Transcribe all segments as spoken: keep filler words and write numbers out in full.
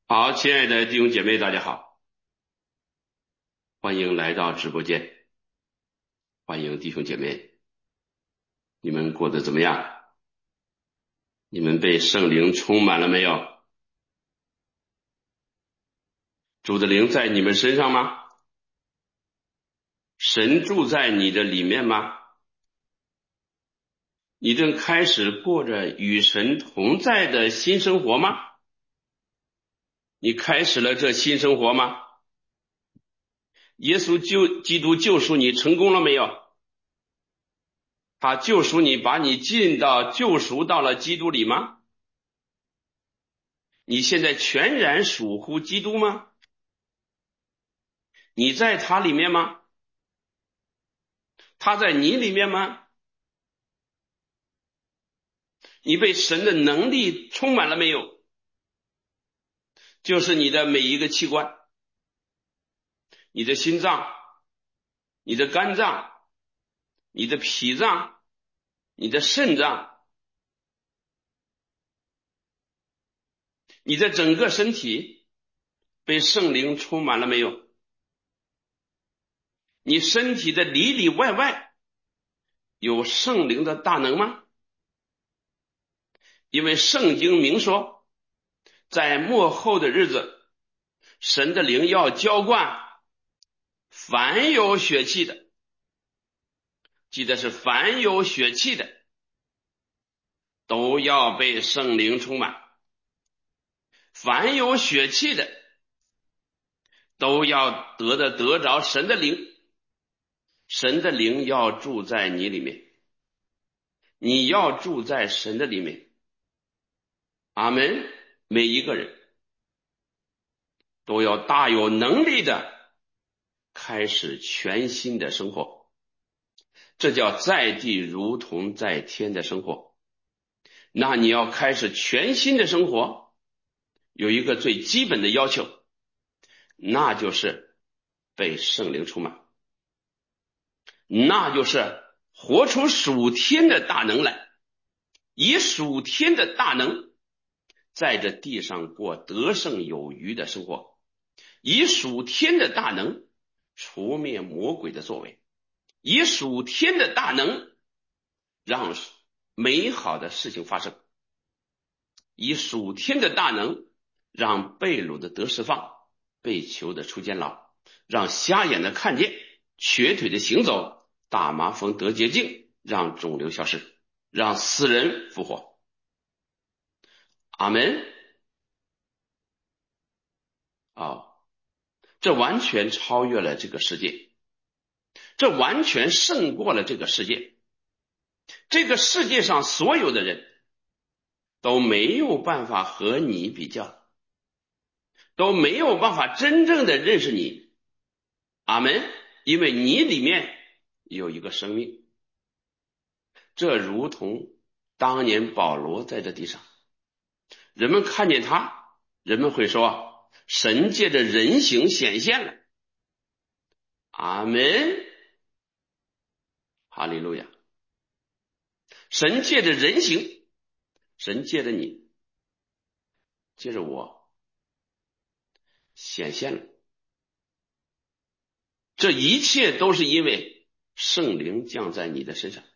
好，亲爱的弟兄姐妹，大家好，欢迎来到直播间，欢迎弟兄姐妹，你们过得怎么样？你们被圣灵充满了没有？主的灵在你们身上吗？神住在你的里面吗？你正开始过着与神同在的新生活吗？你开始了这新生活吗？耶稣救基督救赎你成功了没有？他救赎你，把你进到救赎到了基督里吗？你现在全然属乎基督吗？你在他里面吗？他在你里面吗？你被神的能力充满了没有？就是你的每一个器官，你的心脏，你的肝脏，你的脾脏，你的肾脏，你的整个身体被圣灵充满了没有？你身体的里里外外有圣灵的大能吗？因为圣经明说，在末后的日子，神的灵要浇灌凡有血气的，记得是凡有血气的都要被圣灵充满，凡有血气的都要得的得着神的灵，神的灵要住在你里面，你要住在神的里面。阿们。每一个人都要大有能力的开始全新的生活，这叫在地如同在天的生活。那你要开始全新的生活，有一个最基本的要求，那就是被圣灵充满，那就是活出属天的大能来，以属天的大能在这地上过得胜有余的生活，以属天的大能除灭魔鬼的作为，以属天的大能让美好的事情发生，以属天的大能让被掳的得释放，被囚的出监牢，让瞎眼的看见，瘸腿的行走，大麻风得洁净，让肿瘤消失，让死人复活。阿们。哦，这完全超越了这个世界，这完全胜过了这个世界。这个世界上所有的人都没有办法和你比较，都没有办法真正的认识你。阿们。因为你里面有一个生命，这如同当年保罗在这地上，人们看见他，人们会说神借着人形显现了。阿们。哈利路亚。神借着人形，神借着你，借着我显现了，这一切都是因为圣灵降在你的身上。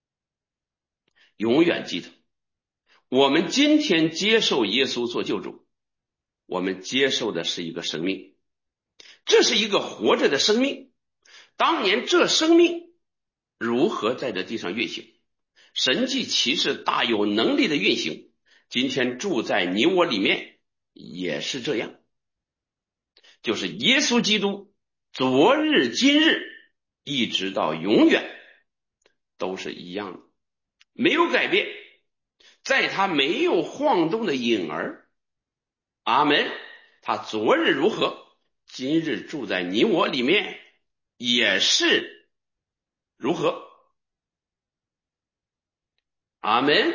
永远记得，我们今天接受耶稣做救主，我们接受的是一个生命，这是一个活着的生命。当年这生命如何在这地上运行，神迹奇事大有能力的运行，今天住在你我里面也是这样，就是耶稣基督昨日今日一直到永远都是一样的，没有改变，在他没有晃动的影儿。阿们。他昨日如何，今日住在你我里面也是如何。阿们。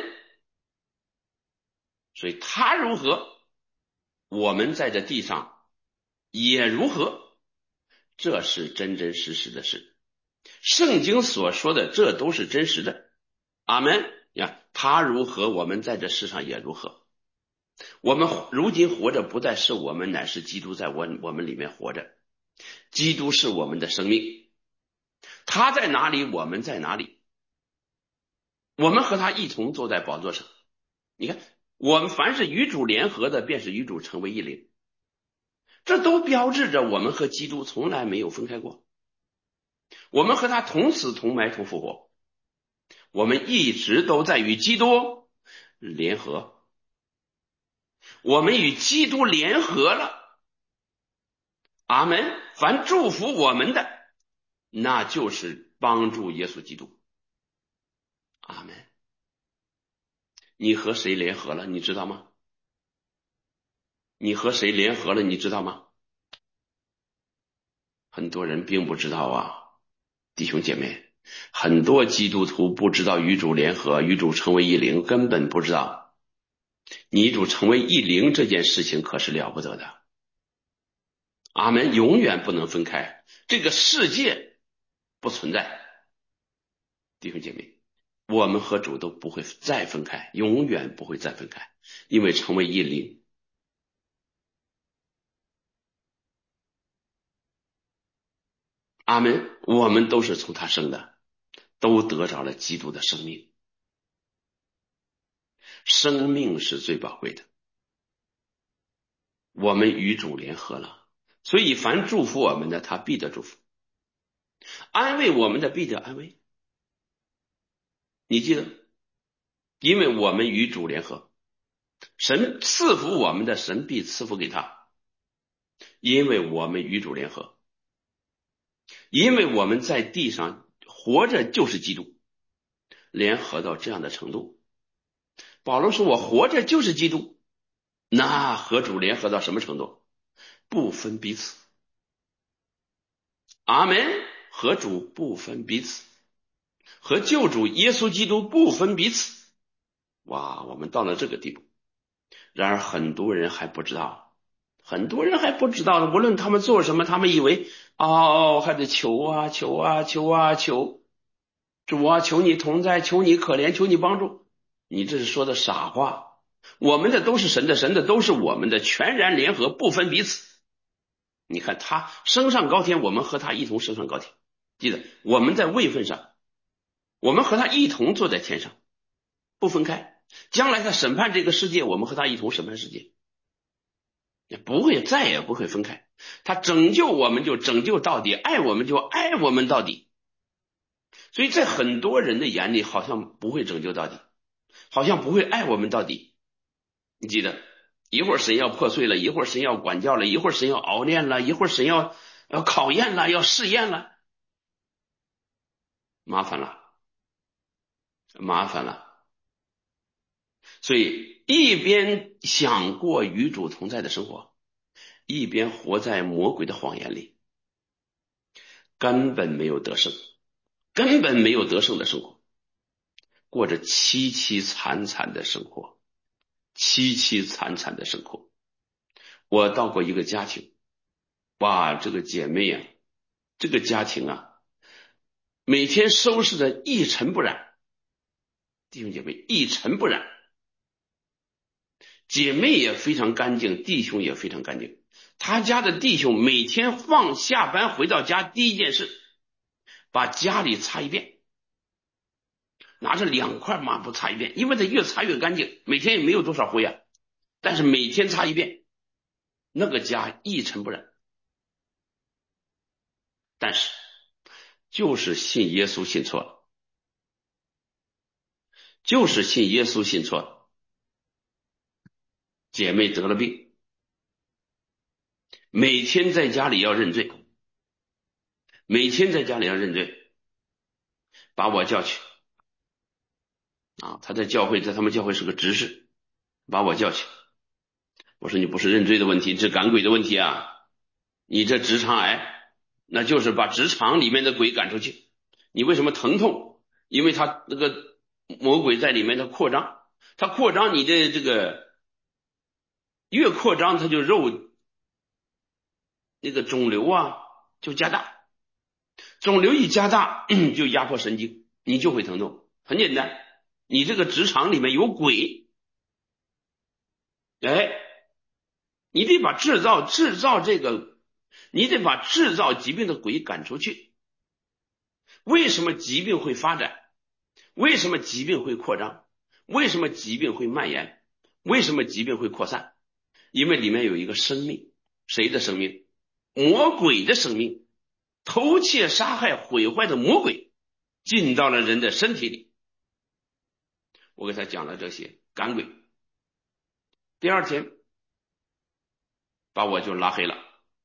所以他如何，我们在这地上也如何，这是真真实实的事。圣经所说的这都是真实的。阿们呀，他如何，我们在这世上也如何。 我们如今活着不再是我们，乃是基督在我我们里面活着。基督是我们的生命，他在哪里，我们在哪里。我们和他一同坐在宝座上。你看，我们凡是与主联合的，便是与主成为一灵。这都标志着我们和基督从来没有分开过。我们和他同死同埋同复活，我们一直都在与基督联合。我们与基督联合了。阿门。凡祝福我们的，那就是帮助耶稣基督。阿门。你和谁联合了，你知道吗？你和谁联合了，你知道吗？很多人并不知道啊，弟兄姐妹，很多基督徒不知道与主联合，与主成为一灵，根本不知道。你与主成为一灵这件事情可是了不得的。阿门。永远不能分开，这个世界不存在。弟兄姐妹，我们和主都不会再分开，永远不会再分开，因为成为一灵。阿门。我们都是从他生的，都得着了基督的生命。生命是最宝贵的，我们与主联合了，所以凡祝福我们的，他必得祝福；安慰我们的，必得安慰。你记得，因为我们与主联合，神赐福我们的，神必赐福给他。因为我们与主联合，因为我们在地上活着就是基督，联合到这样的程度。保罗说我活着就是基督，那和主联合到什么程度？不分彼此。阿门。和主不分彼此，和救主耶稣基督不分彼此。哇，我们到了这个地步。然而很多人还不知道，很多人还不知道，无论他们做什么，他们以为哦，还得求啊求啊求啊求，主啊，求你同在，求你可怜，求你帮助。你这是说的傻话。我们的都是神的，神的都是我们的，全然联合，不分彼此。你看他升上高天，我们和他一同升上高天。记得我们在位分上，我们和他一同坐在天上，不分开。将来他审判这个世界，我们和他一同审判世界，也不会，再也不会分开。他拯救我们就拯救到底，爱我们就爱我们到底。所以在很多人的眼里，好像不会拯救到底，好像不会爱我们到底。你记得，一会儿神要破碎了，一会儿神要管教了，一会儿神要熬炼了，一会儿神要要考验了，要试验了，麻烦了，麻烦了。所以一边想过与主同在的生活，一边活在魔鬼的谎言里，根本没有得胜，根本没有得胜的生活，过着凄凄惨惨的生活，凄凄惨惨的生活。我到过一个家庭，哇，这个姐妹啊，这个家庭啊，每天收拾的一尘不染。弟兄姐妹，一尘不染，姐妹也非常干净，弟兄也非常干净。他家的弟兄每天放下班回到家，第一件事把家里擦一遍，拿着两块抹布擦一遍，因为他越擦越干净，每天也没有多少灰啊，但是每天擦一遍，那个家一尘不染。但是就是信耶稣信错了，就是信耶稣信错了，姐妹得了病，每天在家里要认罪，每天在家里要认罪，把我叫去啊，他在教会，在他们教会是个执事，把我叫去。我说你不是认罪的问题，这赶鬼的问题啊，你这直肠癌，那就是把直肠里面的鬼赶出去。你为什么疼痛？因为他那个魔鬼在里面，它扩张，它扩张，你的这个越扩张，它就肉那个肿瘤啊就加大，肿瘤一加大就压迫神经，你就会疼痛。很简单，你这个直肠里面有鬼， 哎，你得把制造制造这个，你得把制造疾病的鬼赶出去。为什么疾病会发展？为什么疾病会扩张？为什么疾病会蔓延？为什么疾病会扩散？因为里面有一个生命，谁的生命？魔鬼的生命，偷窃、杀害、毁坏的魔鬼进到了人的身体里。我给他讲了这些赶鬼，第二天把我就拉黑了，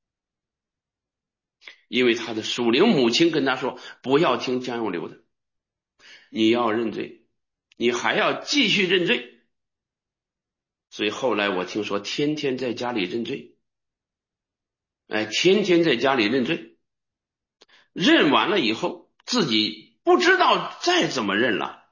因为他的属灵母亲跟他说，不要听江永流的，你要认罪，你还要继续认罪。所以后来我听说天天在家里认罪，哎，天天在家里认罪，认完了以后自己不知道再怎么认了。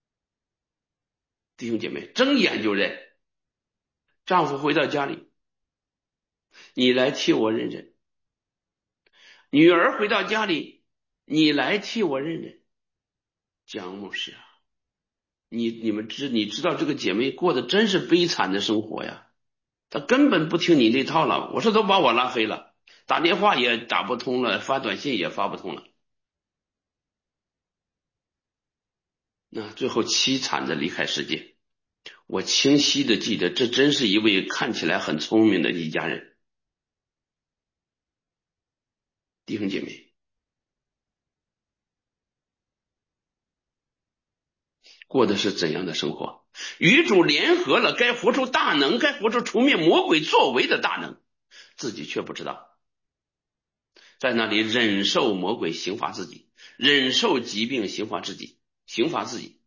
弟兄姐妹，睁眼就认。丈夫回到家里，你来替我认认；女儿回到家里，你来替我认认。江牧师啊，你你们知你知道这个姐妹过得真是悲惨的生活呀，她根本不听你那套了。我说都把我拉黑了，打电话也打不通了，发短信也发不通了。那最后凄惨的离开世界。我清晰的记得，这真是一位看起来很聪明的一家人。弟兄姐妹，过的是怎样的生活？与主联合了，该活出大能，该活出除灭魔鬼作为的大能，自己却不知道，在那里忍受魔鬼刑罚自己，忍受疾病刑罚自己，刑罚自己，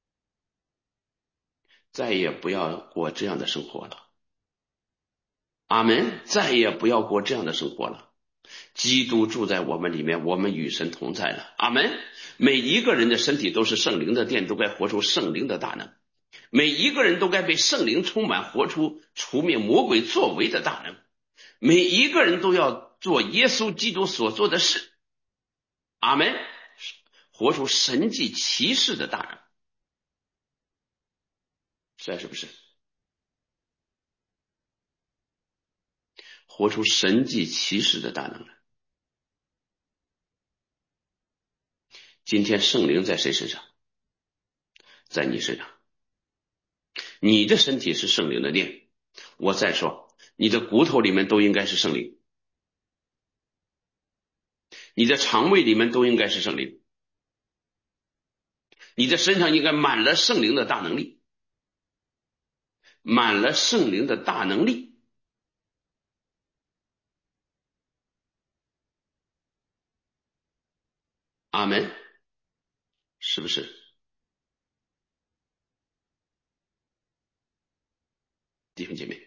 再也不要过这样的生活了。阿门！再也不要过这样的生活了。基督住在我们里面，我们与神同在了。阿门！每一个人的身体都是圣灵的殿，都该活出圣灵的大能。每一个人都该被圣灵充满，活出除灭魔鬼作为的大能。每一个人都要做耶稣基督所做的事。阿门！活出神迹奇事的大能。是是不是？活出神迹奇事的大能了。今天圣灵在谁身上？在你身上。你的身体是圣灵的殿。我再说，你的骨头里面都应该是圣灵，你的肠胃里面都应该是圣灵，你的身上应该满了圣灵的大能力，满了圣灵的大能力。阿门，是不是？弟兄姐妹，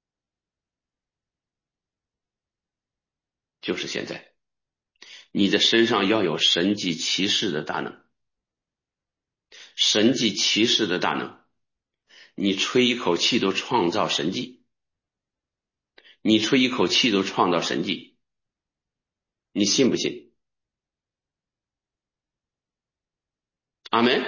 就是现在，你的身上要有神迹奇事的大能，神迹奇事的大能。你吹一口气都创造神迹，你吹一口气都创造神迹，你信不信？阿门。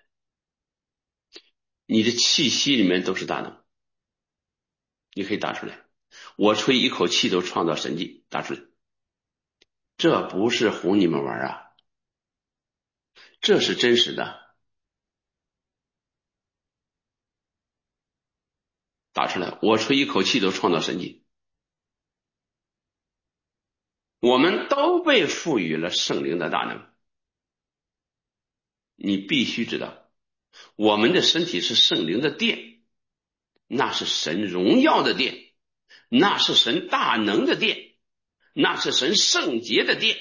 你的气息里面都是大能，你可以打出来。我吹一口气都创造神迹，打出来。这不是哄你们玩啊，这是真实的。打出来，我吹一口气都创造神迹。我们都被赋予了圣灵的大能，你必须知道，我们的身体是圣灵的殿，那是神荣耀的殿，那是神大能的殿，那是神圣洁的殿，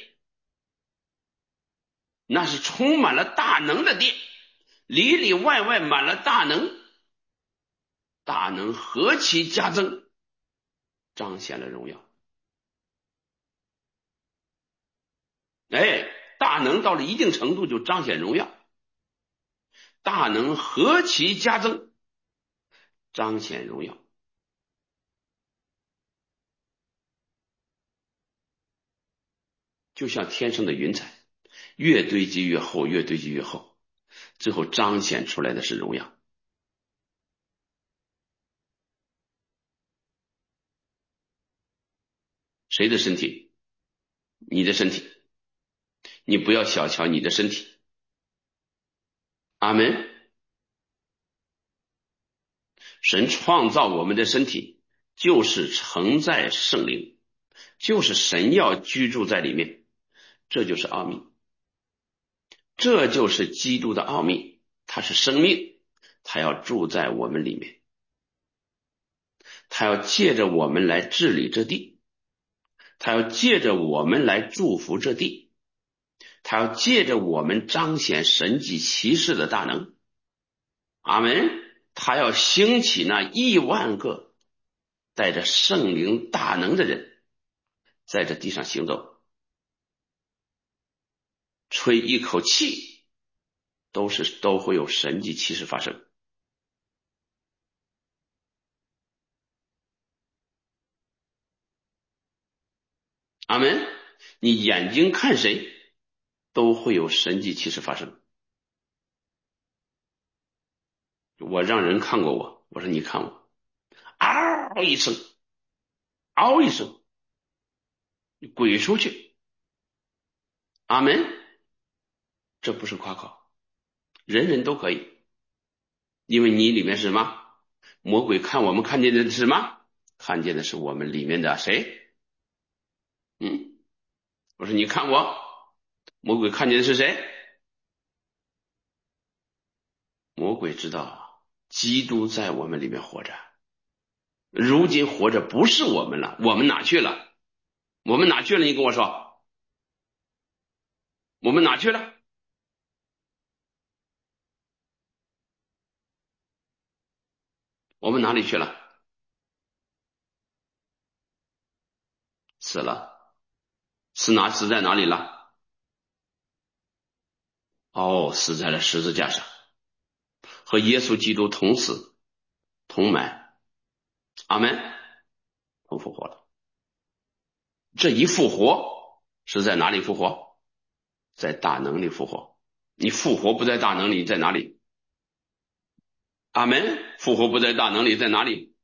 那是充满了大能的殿，里里外外满了大能，大能何其加增，彰显了荣耀。哎，大能到了一定程度就彰显荣耀，大能何其加增，彰显荣耀。就像天上的云彩，越堆积越厚，越堆积越厚，最后彰显出来的是荣耀。 谁的身体？你的身体。你不要小瞧你的身体。阿门。神创造我们的身体，就是承载圣灵，就是神要居住在里面，这就是奥秘，这就是基督的奥秘，他是生命，他要住在我们里面，他要借着我们来治理这地，他要借着我们来祝福这地，他要借着我们彰显神迹奇事的大能。阿门。他要兴起那亿万个带着圣灵大能的人，在这地上行走，吹一口气，都是都会有神迹奇事发生。阿门。你眼睛看谁，都会有神迹奇事发生。我让人看过我，我说你看我，嗷一声，嗷一声，你滚出去。阿门。这不是夸口，人人都可以，因为你里面是什么？魔鬼看我们看见的是什么？看见的是我们里面的谁？嗯，我说你看我，魔鬼看见的是谁？魔鬼知道基督在我们里面活着，如今活着不是我们了，我们哪去了？我们哪去了？你跟我说，我们哪去了？我们哪里去了？死了。死哪死在哪里了？哦，死在了十字架上，和耶稣基督同死同埋。阿门。同复活了。这一复活是在哪里复活？在大能里复活。你复活不在大能里，在哪里？阿门。复活不在大能里，在哪里？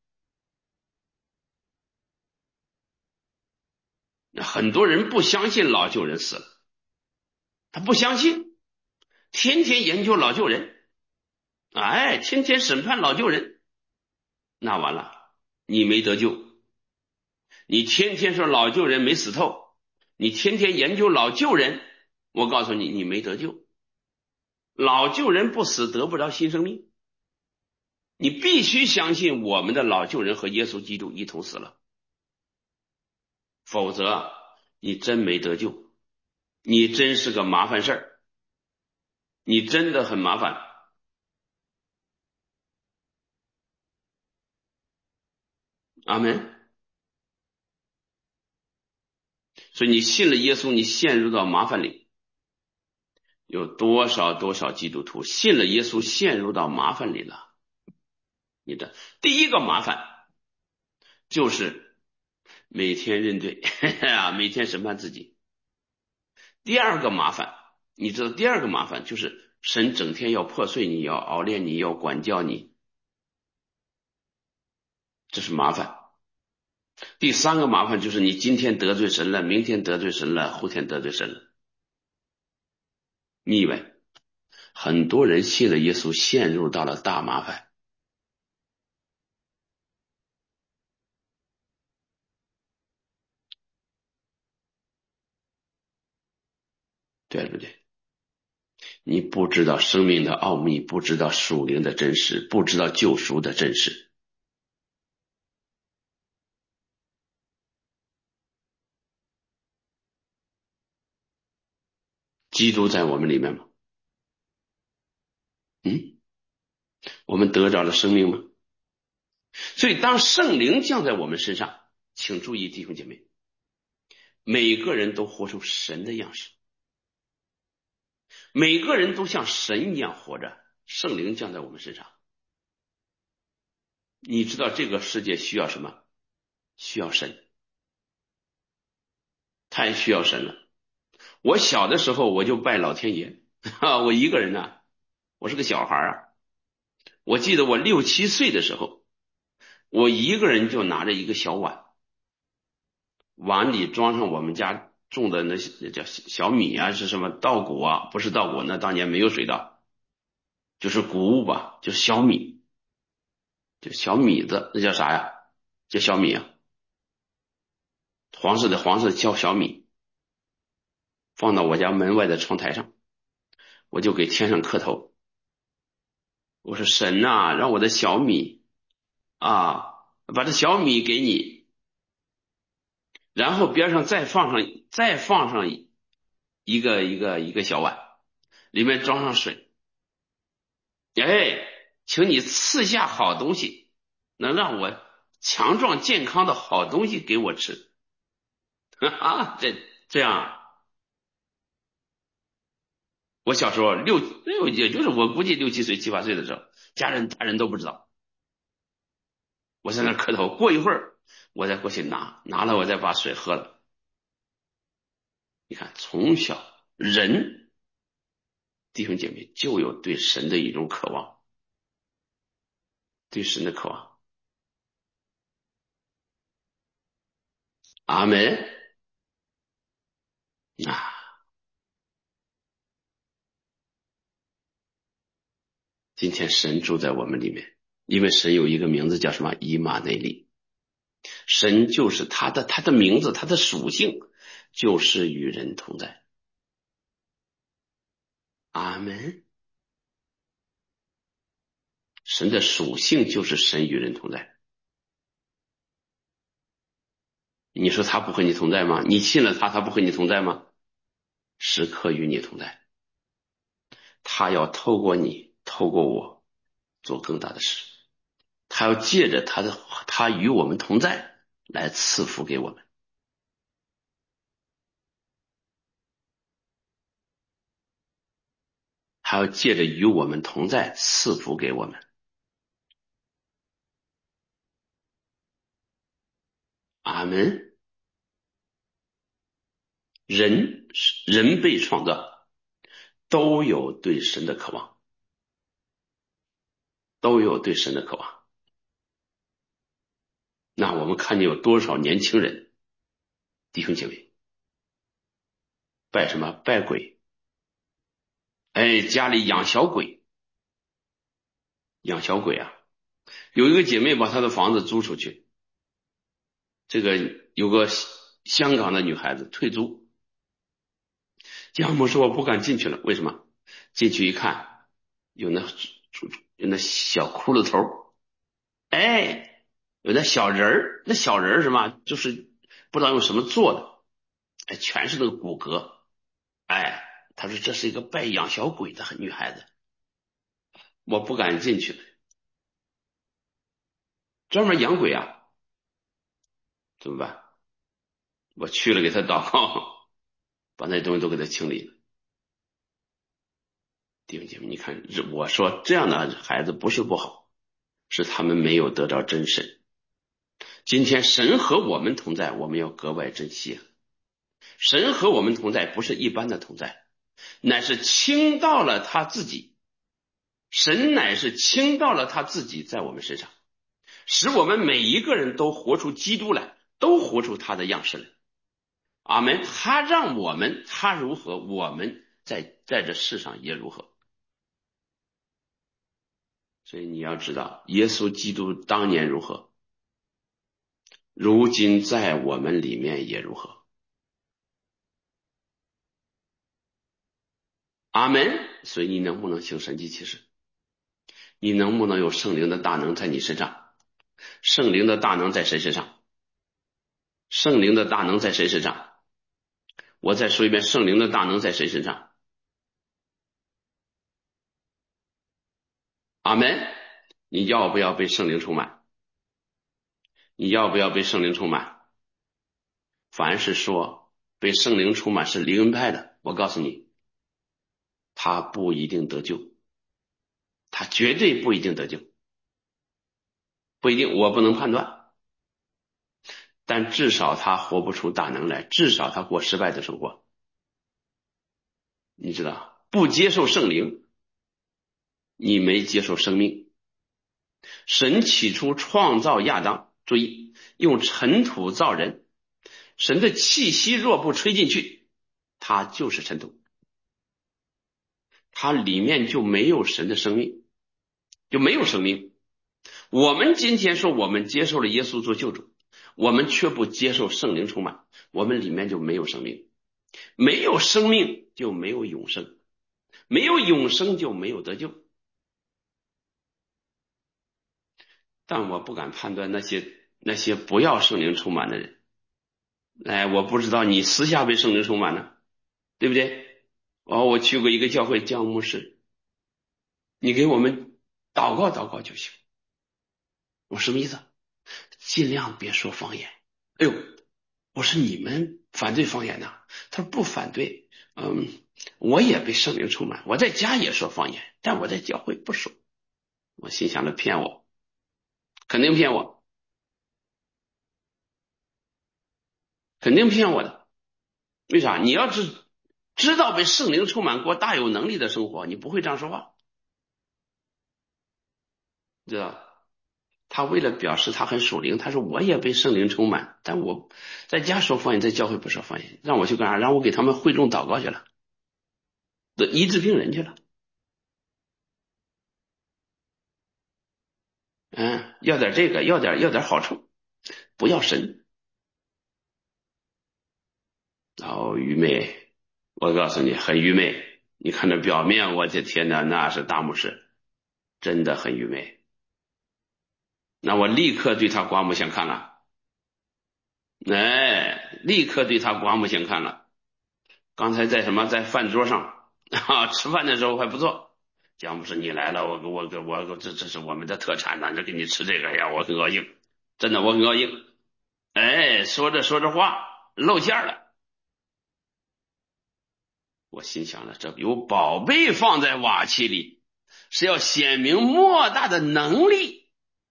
很多人不相信老旧人死了，他不相信，天天研究老旧人，哎，天天审判老旧人，那完了，你没得救。你天天说老旧人没死透，你天天研究老旧人，我告诉你，你没得救。老旧人不死得不着新生命，你必须相信我们的老旧人和耶稣基督一同死了，否则你真没得救，你真是个麻烦事儿，你真的很麻烦。阿门。所以你信了耶稣，你陷入到麻烦里。有多少多少基督徒信了耶稣，陷入到麻烦里了？你的第一个麻烦就是每天认罪每天审判自己。第二个麻烦，你知道第二个麻烦就是神整天要破碎你，要熬炼你，要管教你，这是麻烦。第三个麻烦就是你今天得罪神了，明天得罪神了，后天得罪神了。你以为很多人信了耶稣，陷入到了大麻烦，对不对？你不知道生命的奥秘，不知道属灵的真实，不知道救赎的真实。基督在我们里面吗？嗯，我们得着了生命吗？所以当圣灵降在我们身上，请注意弟兄姐妹，每个人都活出神的样式，每个人都像神一样活着，圣灵降在我们身上。你知道这个世界需要什么？需要神，太需要神了。我小的时候我就拜老天爷我一个人呢、啊，我是个小孩啊。我记得我六七岁的时候，我一个人就拿着一个小碗， 碗里装上我们家种的那些叫小米啊，是什么稻谷啊？不是稻谷，那当年没有水稻，就是谷物吧，就是小米，就小米子，那叫啥呀？叫小米啊，黄色的黄色的叫小米，放到我家门外的窗台上，我就给天上磕头，我说神呐、让我的小米啊，把这小米给你，然后边上再放上再放上一个一个一个小碗，里面装上水。哎，请你赐下好东西，能让我强壮健康的好东西给我吃。哈哈，这这样，我小时候六六，也就是我估计六七岁、七八岁的时候，家人大人都不知道，我在那磕头。过一会儿，我再过去拿，拿了我再把水喝了。你看，从小人弟兄姐妹就有对神的一种渴望，对神的渴望。阿门。啊，今天神住在我们里面，因为神有一个名字叫什么？以马内利。神就是他的他的名字，他的属性就是与人同在。阿门。神的属性就是神与人同在。你说他不和你同在吗？你信了他，他不和你同在吗？时刻与你同在。他要透过你，透过我做更大的事。他要借着他的他与我们同在来赐福给我们。他要借着与我们同在赐福给我们。阿门。人人被创造都有对神的渴望，都有对神的渴望。那我们看见有多少年轻人，弟兄姐妹，拜什么？拜鬼。哎，家里养小鬼，养小鬼啊！有一个姐妹把她的房子租出去，这个有个香港的女孩子退租，养母说我不敢进去了，为什么？进去一看，有那有那小骷髅头，哎，有那小人儿，那小人儿什么，就是不知道用什么做的，哎，全是那个骨骼，哎，她说这是一个拜养小鬼的女孩子，我不敢进去，专门养鬼啊，怎么办？我去了给她祷告，把那东西都给她清理了。弟兄姐妹，你看，我说这样的孩子不是不好，是他们没有得到真神。今天神和我们同在，我们要格外珍惜。神和我们同在不是一般的同在，乃是倾倒了他自己，神乃是倾倒了他自己在我们身上，使我们每一个人都活出基督来，都活出他的样式来。阿门。他让我们，他如何，我们在在这世上也如何。所以你要知道，耶稣基督当年如何，如今在我们里面也如何。阿门。所以你能不能行神迹奇事？你能不能有圣灵的大能在你身上？圣灵的大能在谁身上？圣灵的大能在谁身上？我再说一遍，圣灵的大能在谁身上？阿门。你要不要被圣灵充满？你要不要被圣灵充满？凡是说被圣灵充满是灵恩派的，我告诉你，他不一定得救，他绝对不一定得救，不一定，我不能判断，但至少他活不出大能来，至少他过失败的生活。你知道，不接受圣灵，你没接受生命。神起初创造亚当，注意，用尘土造人， 神的气息若不吹进去，它就是尘土，它里面就没有神的生命，就没有生命。我们今天说我们接受了耶稣做救主，我们却不接受圣灵充满，我们里面就没有生命，没有生命就没有永生，没有永生就没有得救。但我不敢判断那些那些不要圣灵充满的人，哎，我不知道你私下被圣灵充满了，对不对？哦，我去过一个教会教牧师，你给我们祷告祷告就行。我什么意思？尽量别说方言。哎呦，我说你们反对方言呐？他说不反对。嗯，我也被圣灵充满，我在家也说方言，但我在教会不说。我心想着骗我，肯定骗我，肯定骗我的。为啥？你要是知道被圣灵充满过大有能力的生活，你不会这样说话，知道？他为了表示他很属灵，他说我也被圣灵充满，但我在家说方言，在教会不说方言，让我去干啥？让我给他们会众祷告去了，医治病人去了。嗯，要点这个，要点要点好处，不要神。哦，愚昧，我告诉你，很愚昧。你看这表面，我的天哪，那是大牧师，真的很愚昧。那我立刻对他刮目相看了，哎，立刻对他刮目相看了。刚才在什么，在饭桌上啊，吃饭的时候还不错。蒋牧师你来了，我我我我这这是我们的特产呢，这给你吃这个，哎呀，我很高兴，真的我很高兴。哎，说着说着话露馅了。我心想了，这有宝贝放在瓦器里，是要显明莫大的能力。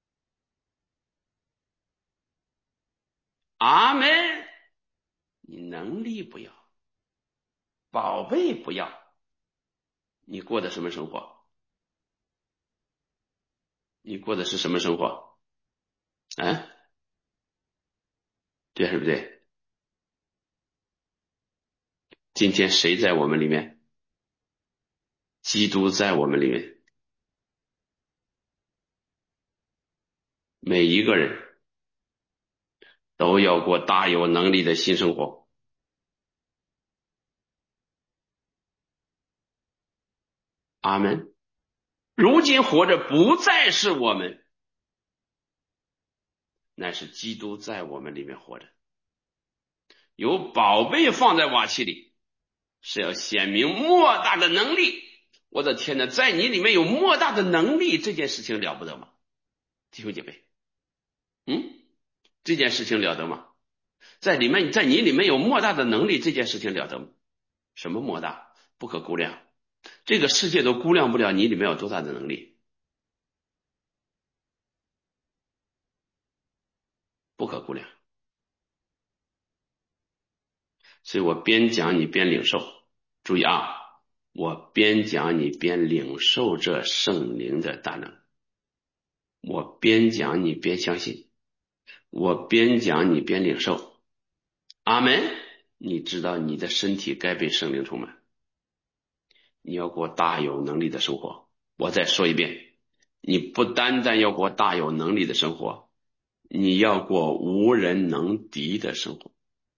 阿门。你能力不要，宝贝不要，你过的什么生活？你过的是什么生活？啊，对还是不对？今天谁在我们里面？基督在我们里面，每一个人都要过大有能力的新生活。阿门。如今活着不再是我们，乃是基督在我们里面活着。有宝贝放在瓦器里，是要显明莫大的能力。我的天哪，在你里面有莫大的能力，这件事情了不得吗？弟兄姐妹，嗯，这件事情了得吗？在里面，在你里面有莫大的能力，这件事情了得吗？什么莫大？不可估量，这个世界都估量不了你里面有多大的能力，不可估量。所以我边讲你边领受，注意啊，我边讲你边领受这圣灵的大能，我边讲你边相信，我边讲你边领受。阿门。你知道你的身体该被圣灵充满，你要过大有能力的生活。我再说一遍，你不单单要过大有能力的生活，你要过无人能敌的生活。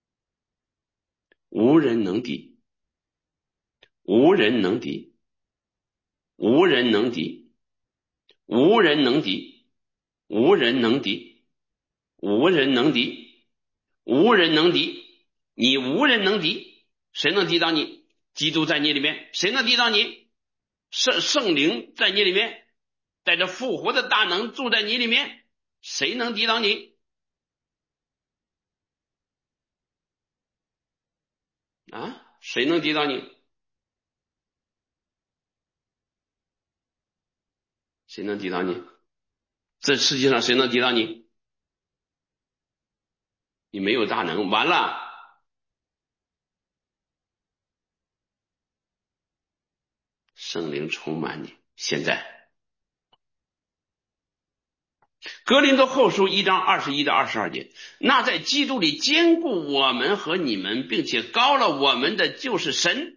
无人能敌，无人能敌，无人能敌，无人能敌，无人能敌，无人能敌，无人能敌，你无人能敌，谁能抵挡你？基督在你里面，谁能抵挡你？圣圣灵在你里面，带着复活的大能住在你里面，谁能抵挡你？啊，谁能抵挡你？谁能抵挡你？这世界上谁能抵挡你？你没有大能，完了。圣灵充满你，现在格林多后书一章二十一到二十二节，那在基督里兼顾我们和你们，并且高了我们的就是神，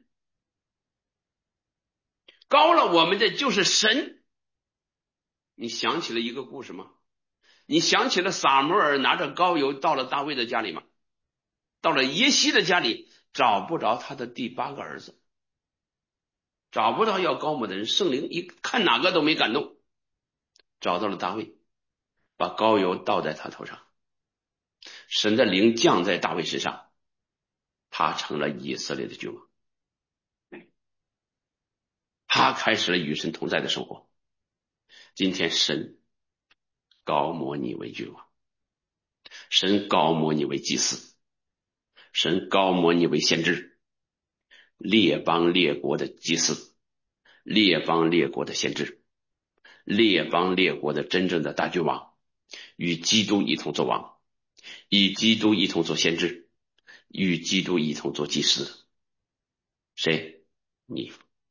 高了我们的就是神。你想起了一个故事吗？你想起了撒母耳拿着膏油到了大卫的家里吗？到了耶西的家里，找不着他的第八个儿子，找不到要膏抹的人，圣灵一看哪个都没感动，找到了大卫，把膏油倒在他头上，神的灵降在大卫身上，他成了以色列的君王，他开始了与神同在的生活。今天神膏抹你为君王，神膏抹你为祭司，神膏抹你为先知，列邦列国的祭司，列邦列国的先知，列邦列国的真正的大君王，与基督一同做王，与基督一同做先知，与基督一同做祭司。谁？你。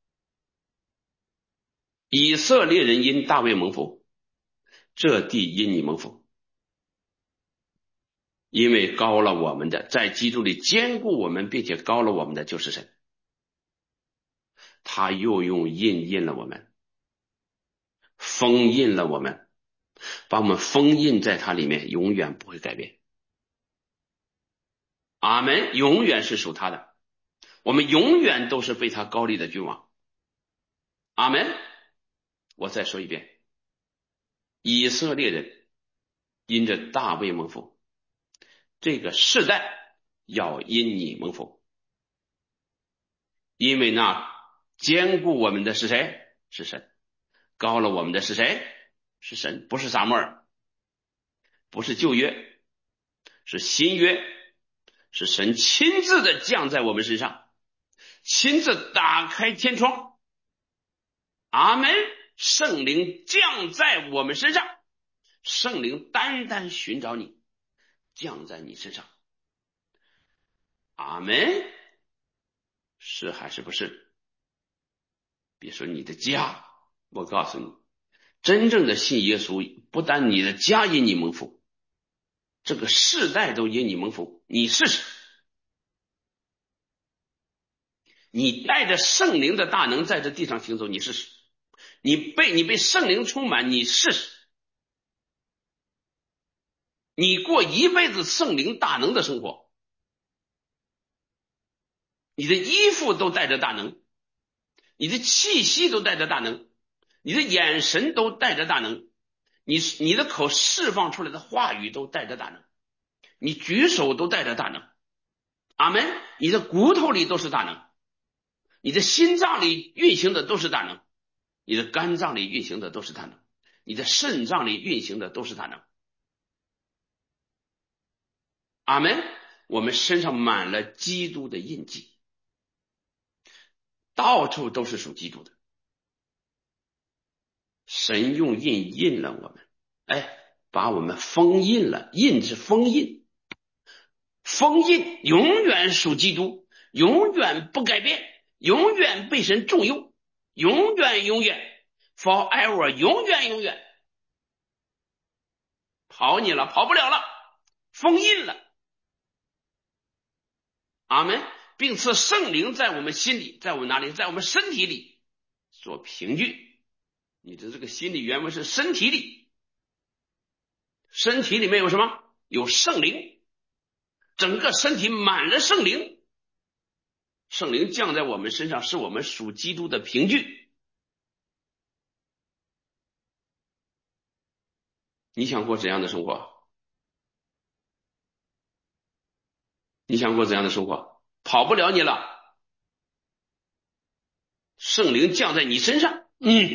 以色列人因大卫蒙福，这地因你蒙福，因为高了我们的，在基督里兼顾我们，并且高了我们的就是神。他又用印印了我们，封印了我们，把我们封印在他里面，永远不会改变。阿们，永远是属他的，我们永远都是被他高立的君王。阿们。我再说一遍，以色列人因着大卫蒙福，这个世代要因你蒙福，因为那兼顾我们的是谁？是神。高了我们的是谁？是神，不是撒母耳，不是旧约，是新约，是神亲自的降在我们身上，亲自打开天窗。阿们。圣灵降在我们身上，圣灵单单寻找你，降在你身上。阿们。是还是不是？别说你的家，我告诉你，真正的信耶稣，不但你的家因你蒙福，这个世代都因你蒙福。你试试，你带着圣灵的大能在这地上行走，你试试，你被你被圣灵充满，你试试，你过一辈子圣灵大能的生活，你的衣服都带着大能，你的气息都带着大能，你的眼神都带着大能，你你的口释放出来的话语都带着大能，你举手都带着大能。阿们。你的骨头里都是大能，你的心脏里运行的都是大能，你的肝脏里运行的都是大能，你的肾脏里运行的都是大能。阿们。我们身上满了基督的印记，到处都是属基督的，神用印印了我们，哎，把我们封印了。印是封印，封印永远属基督，永远不改变，永远被神重用，永远永远 forever 永远永远。跑你了，跑不了了，封印了。阿们。并赐圣灵在我们心里，在我们哪里？在我们身体里做凭据。你的这个心理原文是身体里，身体里面有什么？有圣灵，整个身体满了圣灵，圣灵降在我们身上，是我们属基督的凭据。你想过怎样的生活？你想过怎样的生活？跑不了你了，圣灵降在你身上，嗯，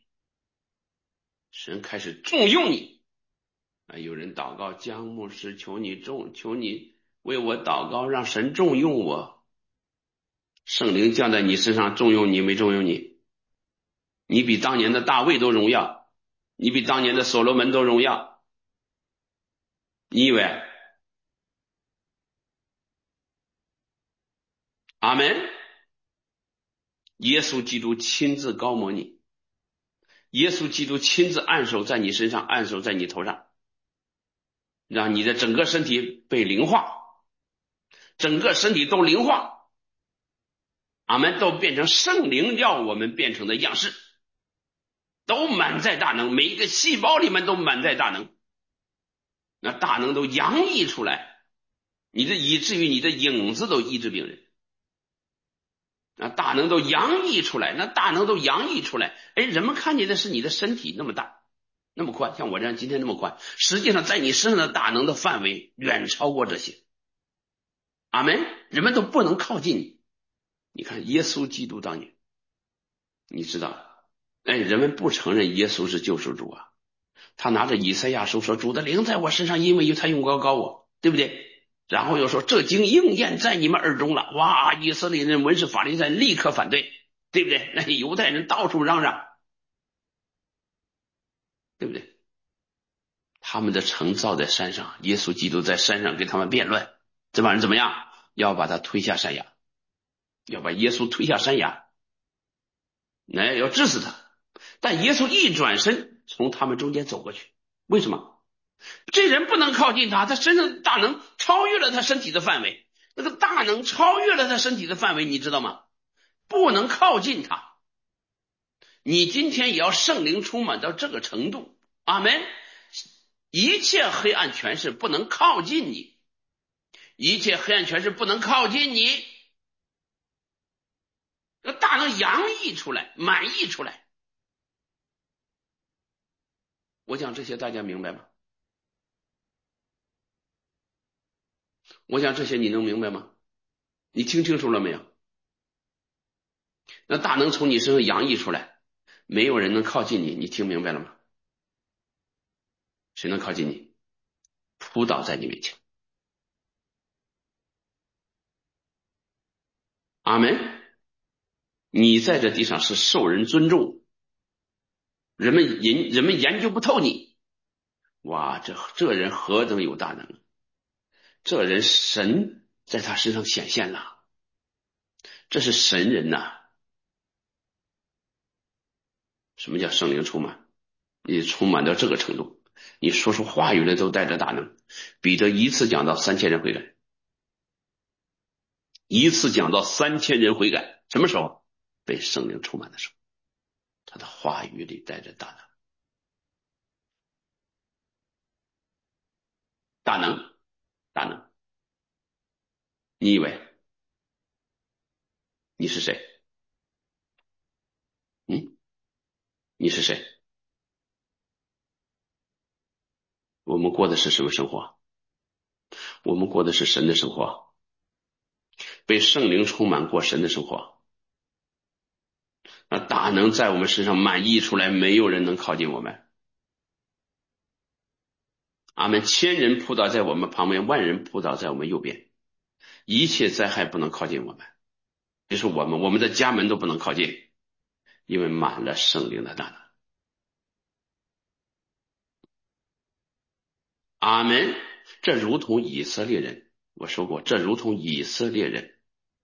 神开始重用你。啊，有人祷告，江牧师，求你重，求你为我祷告，让神重用我。圣灵降在你身上，重用你没重用你？你比当年的大卫都荣耀，你比当年的所罗门都荣耀。你以为？阿们。耶稣基督亲自膏抹你， 耶稣基督亲自按手在你身上，按手在你头上，让你的整个身体被灵化，整个身体都灵化，阿们，都变成圣灵要我们变成的样式，都满载大能，每一个细胞里面都满载大能，那大能都洋溢出来，你的以至于你的影子都医治病人，那大能都洋溢出来，那大能都洋溢出来，哎，人们看见的是你的身体那么大那么宽，像我这样今天那么宽，实际上在你身上的大能的范围远超过这些，阿们，人们都不能靠近你。你看耶稣基督当年，你知道，哎，人们不承认耶稣是救赎主啊，他拿着以赛亚书说主的灵在我身上，因为他用膏膏我，对不对？然后又说这经应验在你们耳中了，哇，以色列人文士法利赛立刻反对，对不对？那些犹太人到处嚷嚷，对不对？他们的城造在山上，耶稣基督在山上给他们辩论，这帮人怎么样？要把他推下山崖，要把耶稣推下山崖，哎，要治死他。但耶稣一转身从他们中间走过去，为什么？这人不能靠近他，他身上的大能超越了他身体的范围，那个大能超越了他身体的范围，你知道吗？不能靠近他。你今天也要圣灵充满到这个程度，阿们。一切黑暗权势不能靠近你，一切黑暗权势不能靠近你，那大能洋溢出来，满溢出来。我讲这些大家明白吗？我讲这些你能明白吗？你听清楚了没有？那大能从你身上洋溢出来，没有人能靠近你，你听明白了吗？谁能靠近你？扑倒在你面前。阿们。你在这地上是受人尊重，人们研人们研究不透你。哇，这这人何等有大能，这人神在他身上显现了，这是神人呐、啊。什么叫圣灵充满？你充满到这个程度，你说出话语来都带着大能。彼得一次讲到三千人悔改，一次讲到三千人悔改，什么时候？被圣灵充满的时候，他的话语里带着大能。大能，大能。你以为你是谁？嗯，你是谁？我们过的是什么生活？我们过的是神的生活，被圣灵充满过神的生活。那大能在我们身上满溢出来，没有人能靠近我们。阿们，千人扑倒在我们旁边，万人扑倒在我们右边，一切灾害不能靠近我们，就是我们我们的家门都不能靠近，因为满了圣灵的大能。阿们，这如同以色列人，我说过，这如同以色列人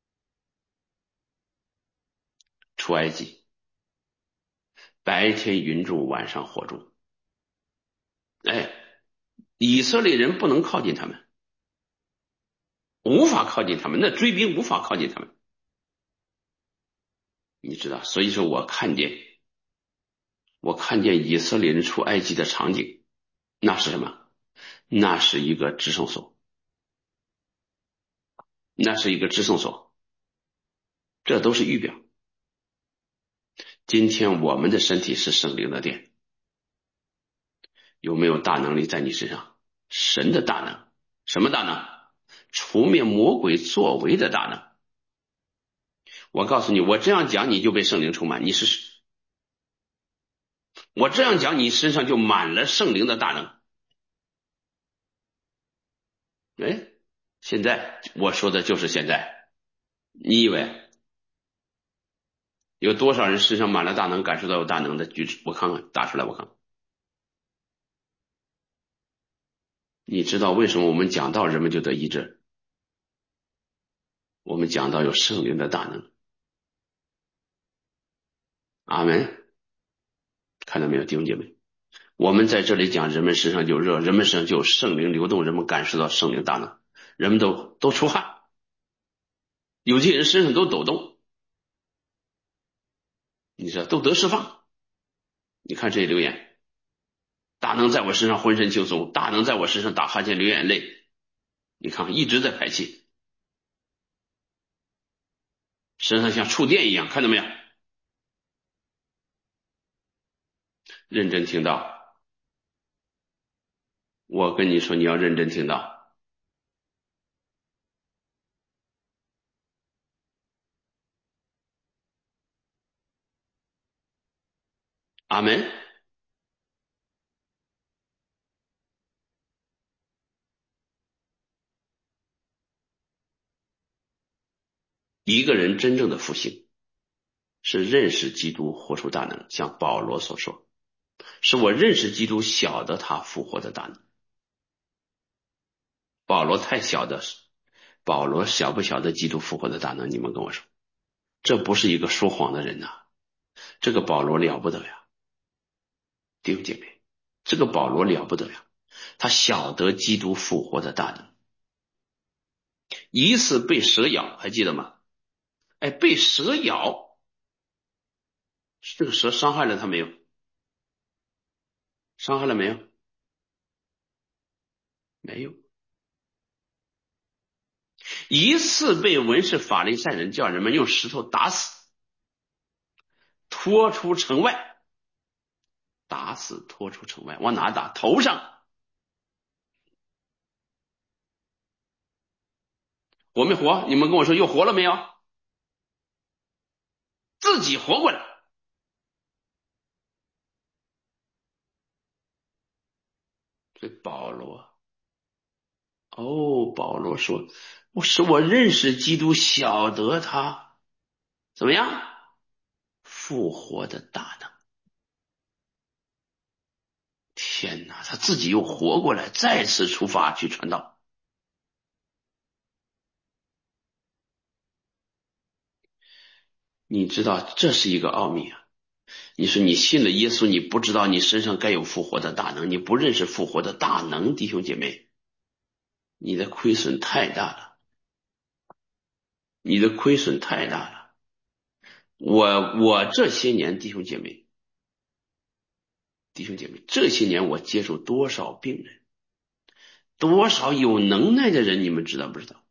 出埃及，白天云柱，晚上火柱。哎，以色列人不能靠近他们，无法靠近他们，那追兵无法靠近他们，你知道，所以说我看见我看见以色列人出埃及的场景，那是什么？那是一个支圣所，那是一个支圣所，这都是预表。今天我们的身体是圣灵的殿，有没有大能力在你身上？神的大能。什么大能？除灭魔鬼作为的大能。我告诉你，我这样讲你就被圣灵充满，你是我这样讲你身上就满了圣灵的大能。哎，现在我说的就是现在，你以为有多少人身上满了大能，感受到有大能的举止？我看看，打出来我看看。你知道为什么我们讲到人们就得医治？我们讲到有圣灵的大能。阿门。 看到没有，弟兄姐妹？我们在这里讲人们身上就热，人们身上就有圣灵流动，人们感受到圣灵大能，人们都都出汗，有些人身上都抖动，你知道都得释放。你看这些留言，大能在我身上浑身轻松，大能在我身上打哈欠流眼泪，你看一直在排气，身上像触电一样，看到没有？认真听到，我跟你说，你要认真听到。阿门。一个人真正的复兴是认识基督，活出大能，像保罗所说，是我认识基督，晓得他复活的大能。保罗太晓得，保罗晓不晓得基督复活的大能？你们跟我说，这不是一个说谎的人呐、啊，这个保罗了不得呀，弟兄姐妹，这个保罗了不得呀，他晓得基督复活的大能。一次被蛇咬，还记得吗？哎，被蛇咬，这个蛇伤害了他没有？伤害了没有？没有。一次被文士法利赛人叫人们用石头打死，拖出城外，打死拖出城外，往哪打？头上。活没活？你们跟我说又活了没有？自己活过来。这保罗，哦，保罗说，我是我认识基督，晓得他怎么样复活的大能。天哪，他自己又活过来，再次出发去传道。你知道这是一个奥秘啊！你说你信了耶稣，你不知道你身上该有复活的大能，你不认识复活的大能，弟兄姐妹，你的亏损太大了，你的亏损太大了。我我这些年，弟兄姐妹，弟兄姐妹，这些年我接触多少病人，多少有能耐的人，你们知道不知道？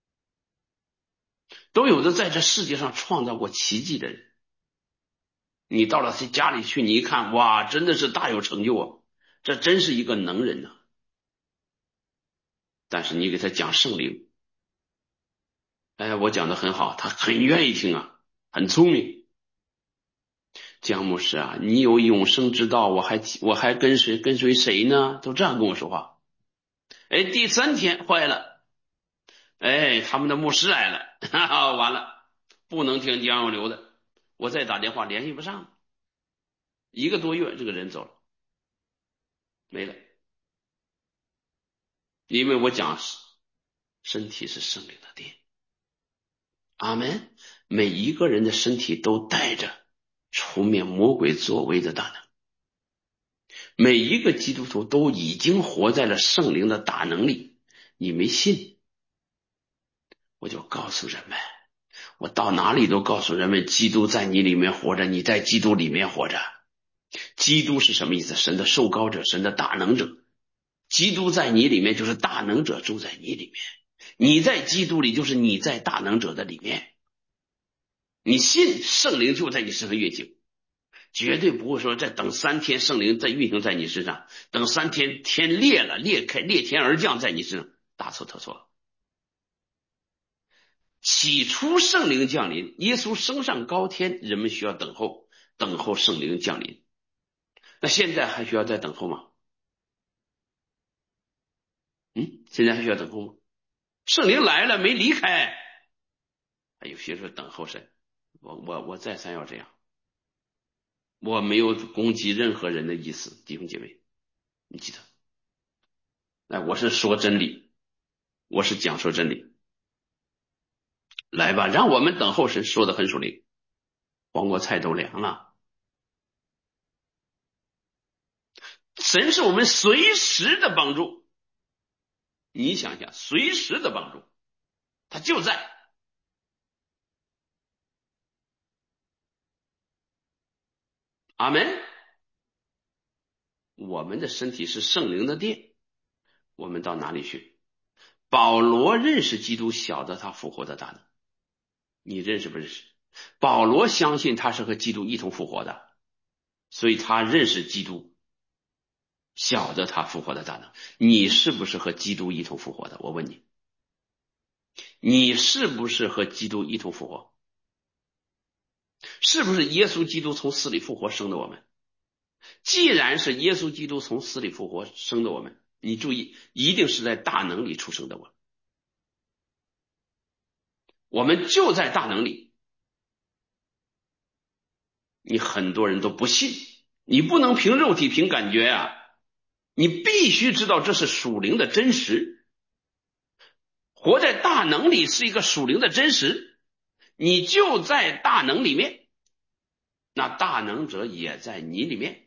都有的在这世界上创造过奇迹的人。你到了他家里去，你一看，哇，真的是大有成就啊！这真是一个能人呐、啊。但是你给他讲圣灵，哎，我讲的很好，他很愿意听啊，很聪明。姜牧师啊，你有永生之道，我还我还跟随跟随谁呢？都这样跟我说话。哎，第三天坏了，哎，他们的牧师来了，哈哈，完了，不能听姜永流的，我再打电话联系不上，一个多月这个人走了，没了，因为我讲身体是圣灵的殿。阿门。每一个人的身体都带着除灭魔鬼作为的大能，每一个基督徒都已经活在了圣灵的大能里。你没信，我就告诉人们，我到哪里都告诉人们，基督在你里面活着，你在基督里面活着。基督是什么意思？神的受膏者，神的大能者。基督在你里面，就是大能者住在你里面，你在基督里，就是你在大能者的里面。你信，圣灵就在你身上运行，绝对不会说再等三天圣灵再运行在你身上，等三天天裂了，裂开，裂天而降在你身上，大错特错。起初圣灵降临，耶稣升上高天，人们需要等候，等候圣灵降临。那现在还需要再等候吗？嗯，现在还需要等候吗？圣灵来了没离开，还有些说等候神。我我我再三要这样，我没有攻击任何人的意思，弟兄姐妹，你记得。哎，我是说真理，我是讲说真理。来吧，让我们等候神，说的很属灵。黄瓜菜都凉了。 神是我们随时的帮助。你想想，随时的帮助，他就在。阿门。我们的身体是圣灵的殿，我们到哪里去？保罗认识基督，晓得他复活的大能。你认识不认识？保罗相信他是和基督一同复活的，所以他认识基督，晓得他复活的大能。你是不是和基督一同复活的？我问你，你是不是和基督一同复活？是不是耶稣基督从死里复活生的我们？既然是耶稣基督从死里复活生的我们，你注意，一定是在大能里出生的我们。我们就在大能里。你很多人都不信，你不能凭肉体凭感觉啊，你必须知道这是属灵的真实。活在大能里是一个属灵的真实，你就在大能里面，那大能者也在你里面。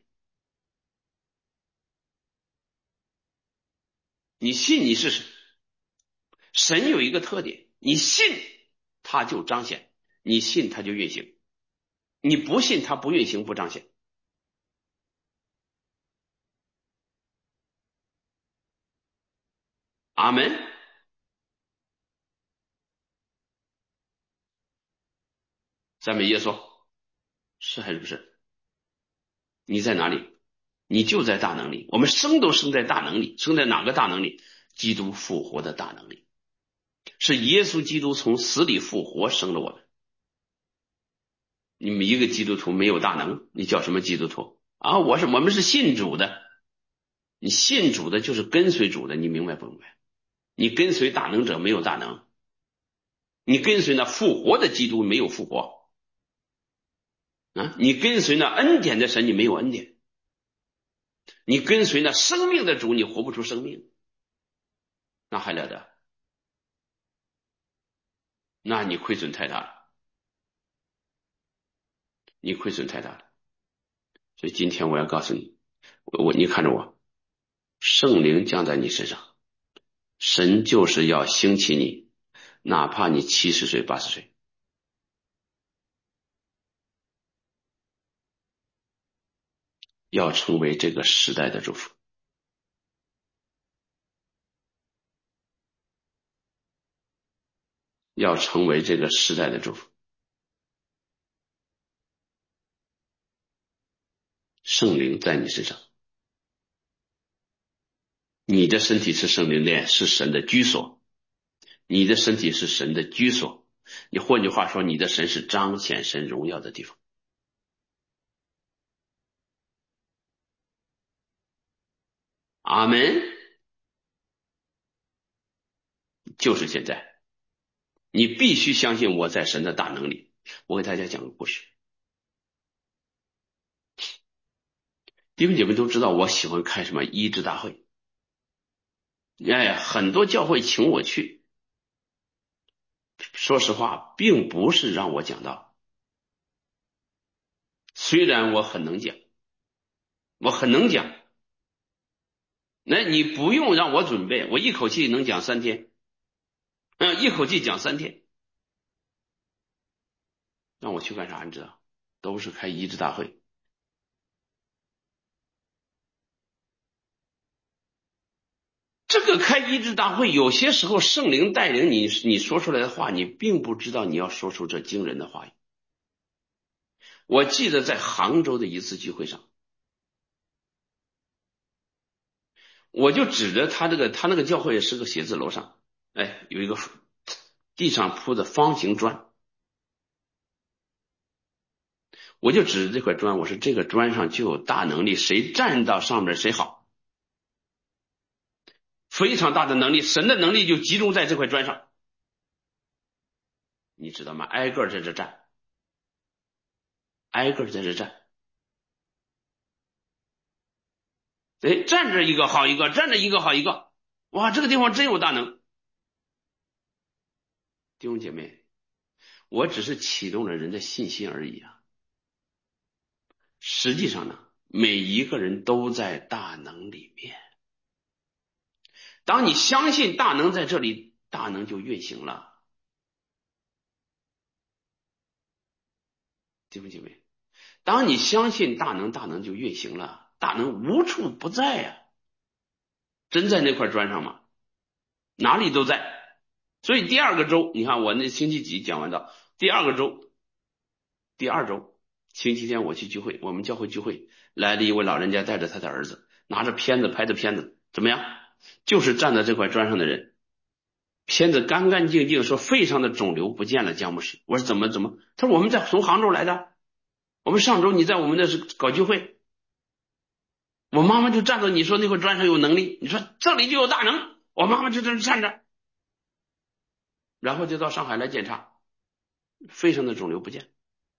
你信你试试。神有一个特点，你信他就彰显，你信他就运行，你不信他不运行不彰显。阿门。赞美耶稣。是还是不是？你在哪里？你就在大能里。我们生都生在大能里，生在哪个大能里？基督复活的大能里。是耶稣基督从死里复活生了我们。你们一个基督徒没有大能，你叫什么基督徒啊？我是我们是信主的，你信主的就是跟随主的，你明白不明白？你跟随大能者没有大能，你跟随那复活的基督没有复活啊！你跟随那恩典的神，你没有恩典。你跟随那生命的主，你活不出生命，那还了得？那你亏损太大了，你亏损太大了。所以今天我要告诉你，我你看着我，圣灵降在你身上，神就是要兴起你，哪怕你七十岁八十岁，要成为这个时代的祝福，要成为这个时代的祝福。圣灵在你身上，你的身体是圣灵殿，是神的居所，你的身体是神的居所。你换句话说，你的神是彰显神荣耀的地方。阿门。就是现在，你必须相信我在神的大能里。我给大家讲个故事。弟兄姐妹都知道我喜欢开什么医治大会，哎，很多教会请我去，说实话并不是让我讲道，虽然我很能讲，我很能讲，那你不用让我准备，我一口气能讲三天，嗯，一口气讲三天，让我去干啥？你知道，都是开医治大会。这个开医治大会，有些时候圣灵带领你，你说出来的话，你并不知道你要说出这惊人的话语。我记得在杭州的一次聚会上，我就指着他这个，他那个教会是个写字楼上，哎，有一个地上铺的方形砖，我就指着这块砖，我说这个砖上就有大能力，谁站到上面谁好，非常大的能力，神的能力就集中在这块砖上，你知道吗？挨个在这站，挨个在这站，哎，站着一个好一个，站着一个好一个，哇，这个地方真有大能。弟兄姐妹，我只是启动了人的信心而已啊。实际上呢， 每一个人都在大能里面。当你相信大能在这里，大能就运行了。弟兄姐妹，当你相信大能，大能就运行了，大能无处不在呀、啊。真在那块砖上吗？哪里都在。所以第二个周，你看我那星期几讲完的，第二个周，第二周星期天我去聚会，我们教会聚会来了一位老人家，带着他的儿子，拿着片子拍的片子，怎么样？就是站在这块砖上的人，片子干干净净，说肺上的肿瘤不见了，姜牧师。我说怎么怎么？他说我们在从杭州来的，我们上周你在我们那是搞聚会，我妈妈就站在你说那块砖上有能力，你说这里就有大能，我妈妈就在这站着，然后就到上海来检查，肺上的肿瘤不见。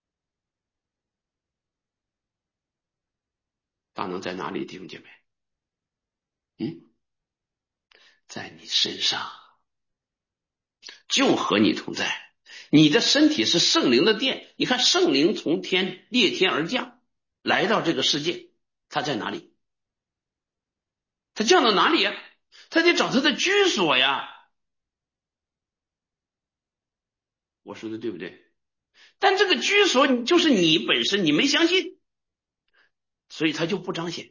大能在哪里，弟兄姐妹？嗯，在你身上，就和你同在。你的身体是圣灵的殿，你看圣灵从天裂天而降，来到这个世界，他在哪里？他降到哪里呀？他得找他的居所呀。我说的对不对？但这个居所就是你本身，你没相信，所以他就不彰显。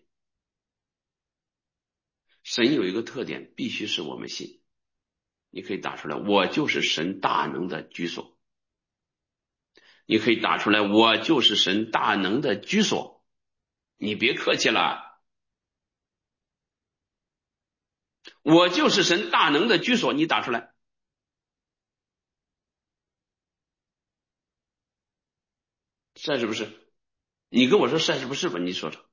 神有一个特点，必须是我们信。你可以打出来，我就是神大能的居所。你可以打出来，我就是神大能的居所。你别客气了，我就是神大能的居所。你打出来，是是不是？你跟我说是是不是吧？你说说。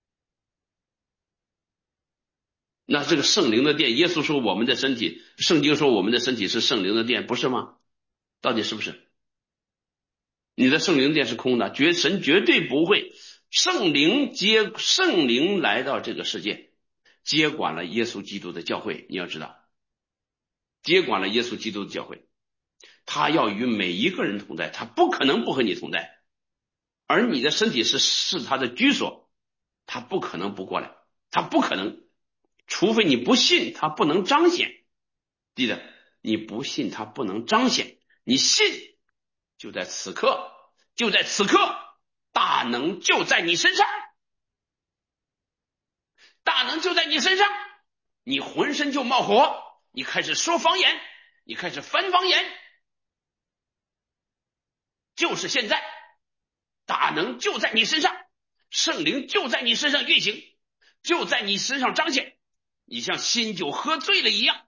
那这个圣灵的殿，耶稣说我们的身体，圣经说我们的身体是圣灵的殿，不是吗？到底是不是？你的圣灵殿是空的，绝神绝对不会。圣灵接圣灵来到这个世界，接管了耶稣基督的教会。你要知道，接管了耶稣基督的教会，他要与每一个人同在，他不可能不和你同在。而你的身体是是他的居所，他不可能不过来，他不可能，除非你不信，他不能彰显。记得，你不信他不能彰显，你信就在此刻，就在此刻，大能就在你身上，大能就在你身上，你浑身就冒火，你开始说方言，你开始翻方言，就是现在，大能就在你身上，圣灵就在你身上运行，就在你身上彰显，你像新酒喝醉了一样。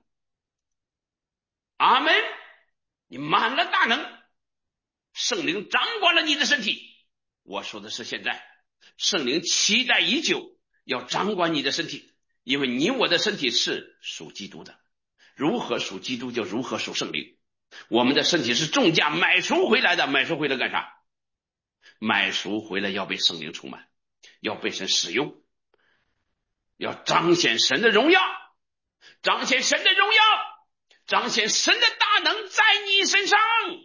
阿门！你满了大能，圣灵掌管了你的身体。我说的是现在，圣灵期待已久，要掌管你的身体，因为你我的身体是属基督的，如何属基督就如何属圣灵。我们的身体是重价买赎回来的，买赎回来干啥？买赎回来要被圣灵充满，要被神使用，要彰显神的荣耀，彰显神的荣耀，彰显神的大能在你身上。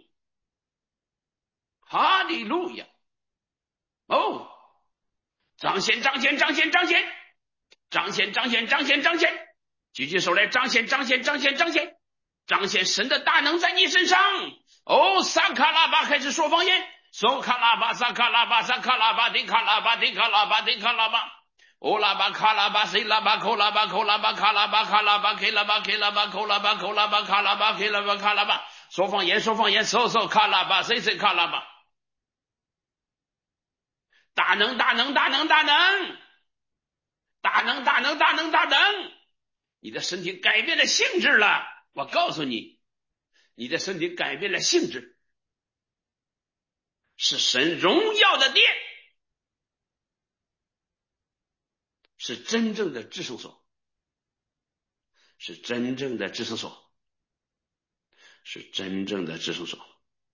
哈利路亚！哦，彰显彰显彰显彰显彰显彰显彰显彰显，举起手来，彰显彰显彰显彰显彰显神的大能在你身上。哦，萨卡拉巴开始说方言，索卡拉巴萨卡拉巴萨卡拉巴迪卡拉巴迪卡拉巴迪卡拉巴。欧拉巴卡拉巴西拉巴扣拉巴扣拉巴卡拉巴卡拉巴 K 拉巴 K 拉巴扣拉巴扣拉巴卡拉巴 K 拉巴卡拉巴，说方言说方言，嗖嗖卡拉巴谁谁卡拉巴。大能大能大能大能大能大能大能大能，你的身体改变了性质了。我告诉你，你的身体改变了性质，是神荣耀的殿，是真正的至圣所，是真正的至圣所，是真正的至圣所。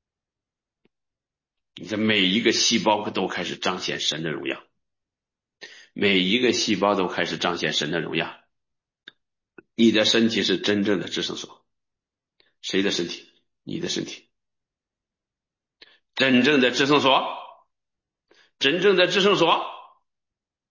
你的每一个细胞都开始彰显神的荣耀，每一个细胞都开始彰显神的荣耀。你的身体是真正的至圣所。谁的身体？你的身体。真正的至圣所，真正的至圣所，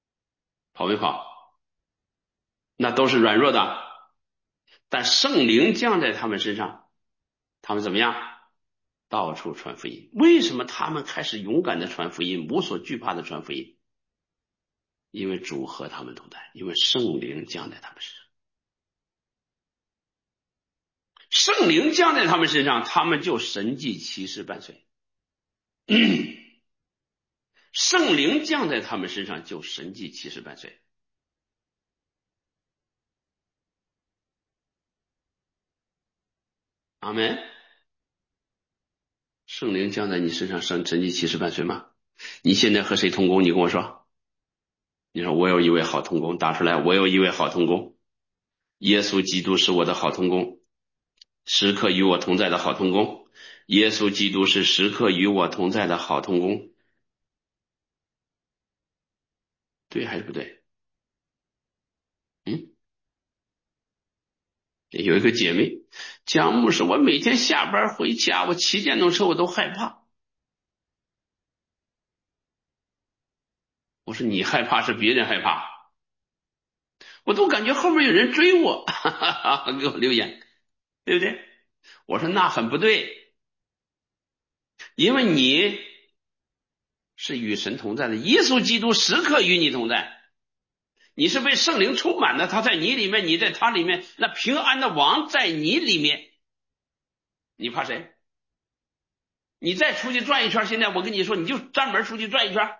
跑没跑？那都是软弱的，但圣灵降在他们身上，他们怎么样？到处传福音。为什么他们开始勇敢的传福音，无所惧怕的传福音？因为主和他们同在，因为圣灵降在他们身上。圣灵降在他们身上，他们就神迹奇事伴随。圣灵降在他们身上，就神迹奇事伴随。阿门。圣灵降在你身上，神神迹奇事伴随吗？你现在和谁同工？你跟我说。你说我有一位好同工，打出来，我有一位好同工。耶稣基督是我的好同工，时刻与我同在的好同工。耶稣基督是时刻与我同在的好同工。对还是不对？嗯，有一个姐妹，蒋牧师，我每天下班回家，我骑电动车我都害怕。我说你害怕是别人害怕，我都感觉后面有人追我，哈哈哈，给我留言，对不对？我说那很不对，因为你是与神同在的，耶稣基督时刻与你同在，你是被圣灵充满的，他在你里面，你在他里面，那平安的王在你里面，你怕谁？你再出去转一圈，现在我跟你说，你就专门出去转一圈，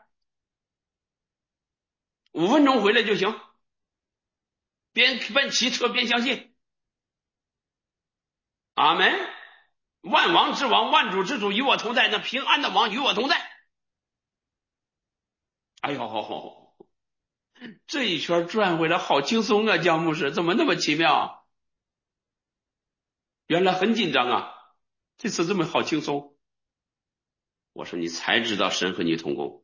五分钟回来就行，边边骑车边相信。阿门。万王之王，万主之主与我同在，那平安的王与我同在。哎呦，这一圈转回来好轻松啊，姜牧师怎么那么奇妙？原来很紧张啊，这次这么好轻松。我说你才知道神和你同工，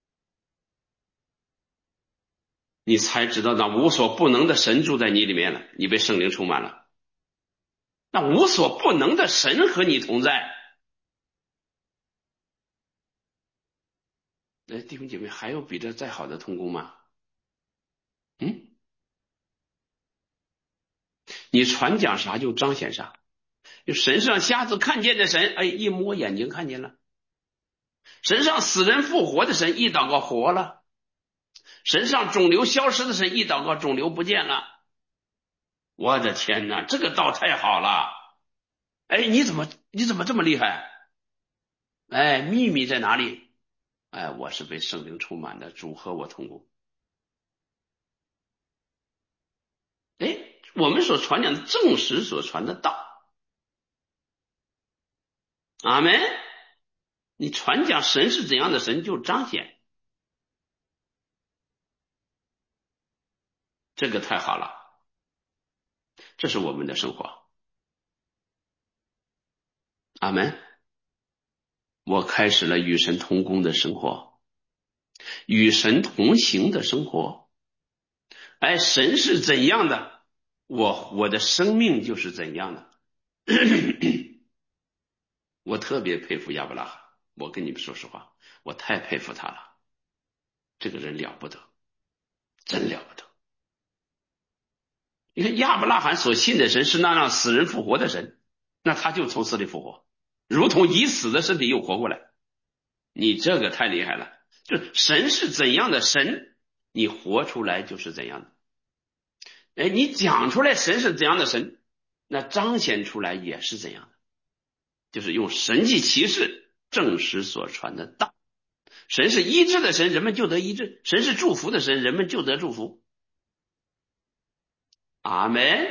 你才知道那无所不能的神住在你里面了，你被圣灵充满了，那无所不能的神和你同在。哎，弟兄姐妹，还有比这再好的同工吗？嗯，你传讲啥就彰显啥，就神让瞎子看见的神，哎，一摸眼睛看见了；神让死人复活的神，一祷告活了；神让肿瘤消失的神，一祷告肿瘤不见了。我的天哪，这个道太好了！哎，你怎么你怎么这么厉害？哎，秘密在哪里？哎，我是被圣灵充满的，主和我同工。哎，我们所传讲的正实所传的道，阿门。你传讲神是怎样的神，就彰显，这个太好了，这是我们的生活，阿门。我开始了与神同工的生活，与神同行的生活。哎，神是怎样的，我我的生命就是怎样的。我特别佩服亚伯拉罕，我跟你们说实话，我太佩服他了，这个人了不得，真了不得。你看亚伯拉罕所信的神是那让死人复活的神，那他就从死里复活，如同已死的身体又活过来。你这个太厉害了，就神是怎样的神，你活出来就是怎样的。哎，你讲出来神是怎样的神，那彰显出来也是怎样的，就是用神迹奇事证实所传的道。神是医治的神，人们就得医治；神是祝福的神，人们就得祝福。阿门。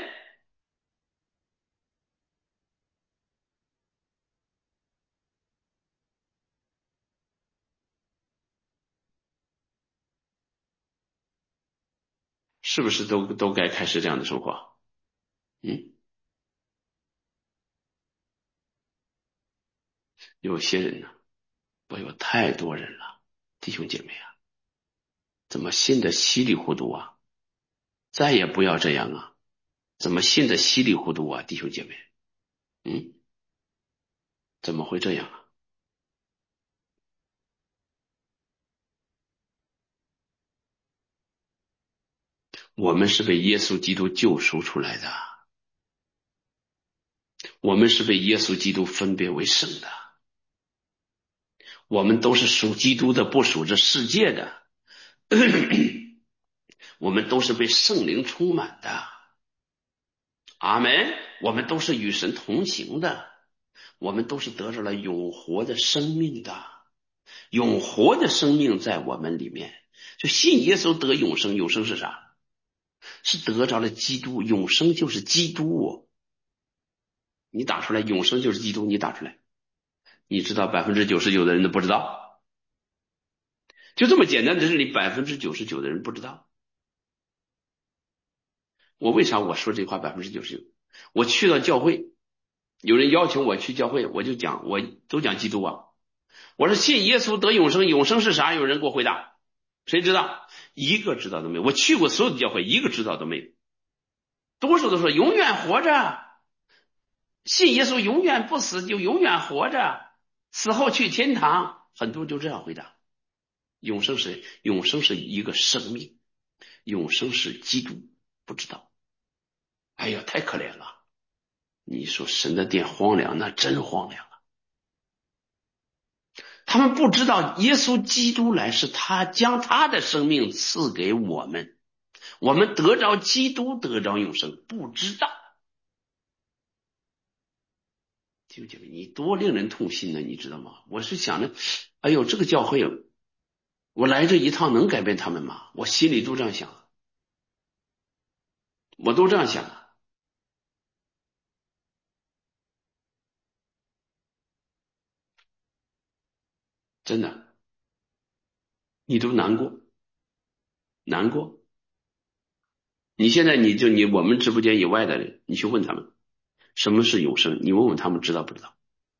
是不是都都该开始这样的生活？嗯，有些人呢，我有太多人了，弟兄姐妹啊，怎么信的稀里糊涂啊？再也不要这样啊！怎么信的稀里糊涂啊，弟兄姐妹？嗯，怎么会这样啊？ 我们是被耶稣基督救赎出来的，我们是被耶稣基督分别为圣的，我们都是属基督的，不属这世界的，我们都是被圣灵充满的。阿们。我们都是与神同行的，我们都是得着了永活的生命的，永活的生命在我们里面。就信耶稣得永生，永生是啥？是得着了基督，永生就是基督。你打出来永生就是基督，你打出来，你知道百分之九十九的人都不知道，就这么简单的真理，百分之九十九的人不知道。我为啥我说这话百分之九十九？我去到教会，有人邀请我去教会，我就讲，我都讲基督啊。我说信耶稣得永生，永生是啥？有人给我回答，谁知道？一个知道都没有。我去过所有的教会，一个知道都没有。多数都说永远活着，信耶稣永远不死，就永远活着，死后去天堂。很多人就这样回答。永生是永生是一个生命，永生是基督，不知道。哎呀，太可怜了！你说神的殿荒凉，那真荒凉啊！他们不知道耶稣基督来是他将他的生命赐给我们，我们得着基督，得着永生，不知道。弟兄姐妹，你多令人痛心呢，你知道吗？我是想着，哎呦，这个教会，我来这一趟能改变他们吗？我心里都这样想，我都这样想。真的，你都难过，难过。你现在你就你我们直播间以外的人，你去问他们什么是永生，你问问他们知道不知道？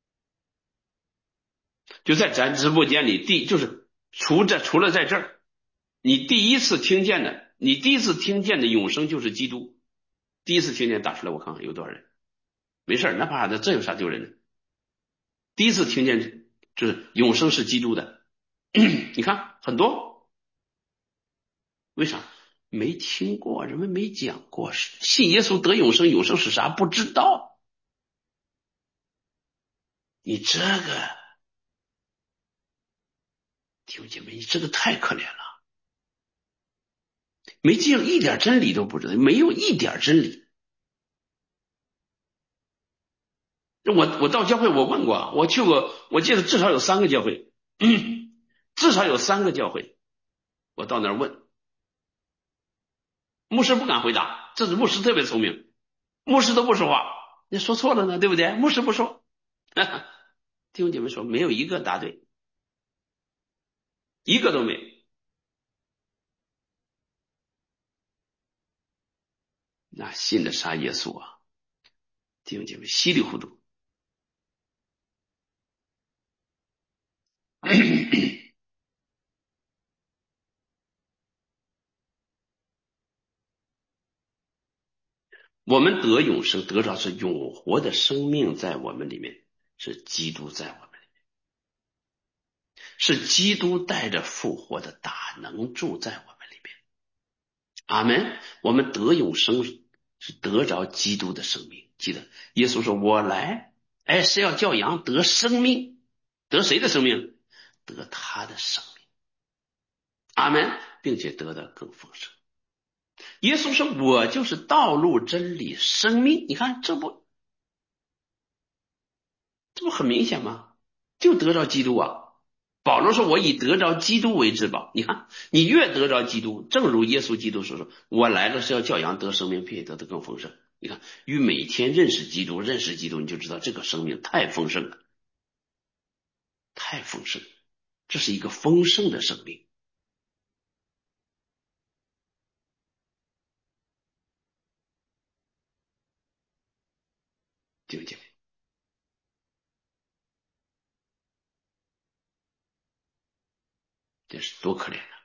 就在咱直播间里，第就是除这除了在这儿，你第一次听见的，你第一次听见的永生就是基督。第一次听见打出来，我看看有多少人。没事，那怕啥的？这有啥丢人的？第一次听见就是永生是基督的，你看很多，为啥？没听过，人们没讲过，信耶稣得永生，永生是啥不知道。你这个弟兄姐妹，你这个太可怜了，没记住一点真理都不知道，没有一点真理。我我到教会我问过，我去过，我记得至少有三个教会，至少有三个教会，我到那儿问，牧师不敢回答，这是牧师特别聪明，牧师都不说话，你说错了呢，对不对？牧师不说，弟兄姐妹说没有一个答对，一个都没有。那信的啥耶稣啊？弟兄姐妹稀里糊涂。我们得永生，得着是永活的生命在我们里面，是基督在我们里面，是基督带着复活的大能住在我们里面。阿们。我们得永生是得着基督的生命。记得耶稣说我来，哎，是要叫羊得生命，得谁的生命？得他的生命。阿们，并且得的更丰盛。耶稣说我就是道路真理生命，你看这不这不很明显吗？就得着基督啊。保罗说我以得着基督为至宝，你看你越得着基督，正如耶稣基督所说，我来了是要叫羊得生命，并且得的更丰盛。你看与每天认识基督，认识基督，你就知道这个生命太丰盛了，太丰盛，这是一个丰盛的生命。弟兄姐妹，这是多可怜啊！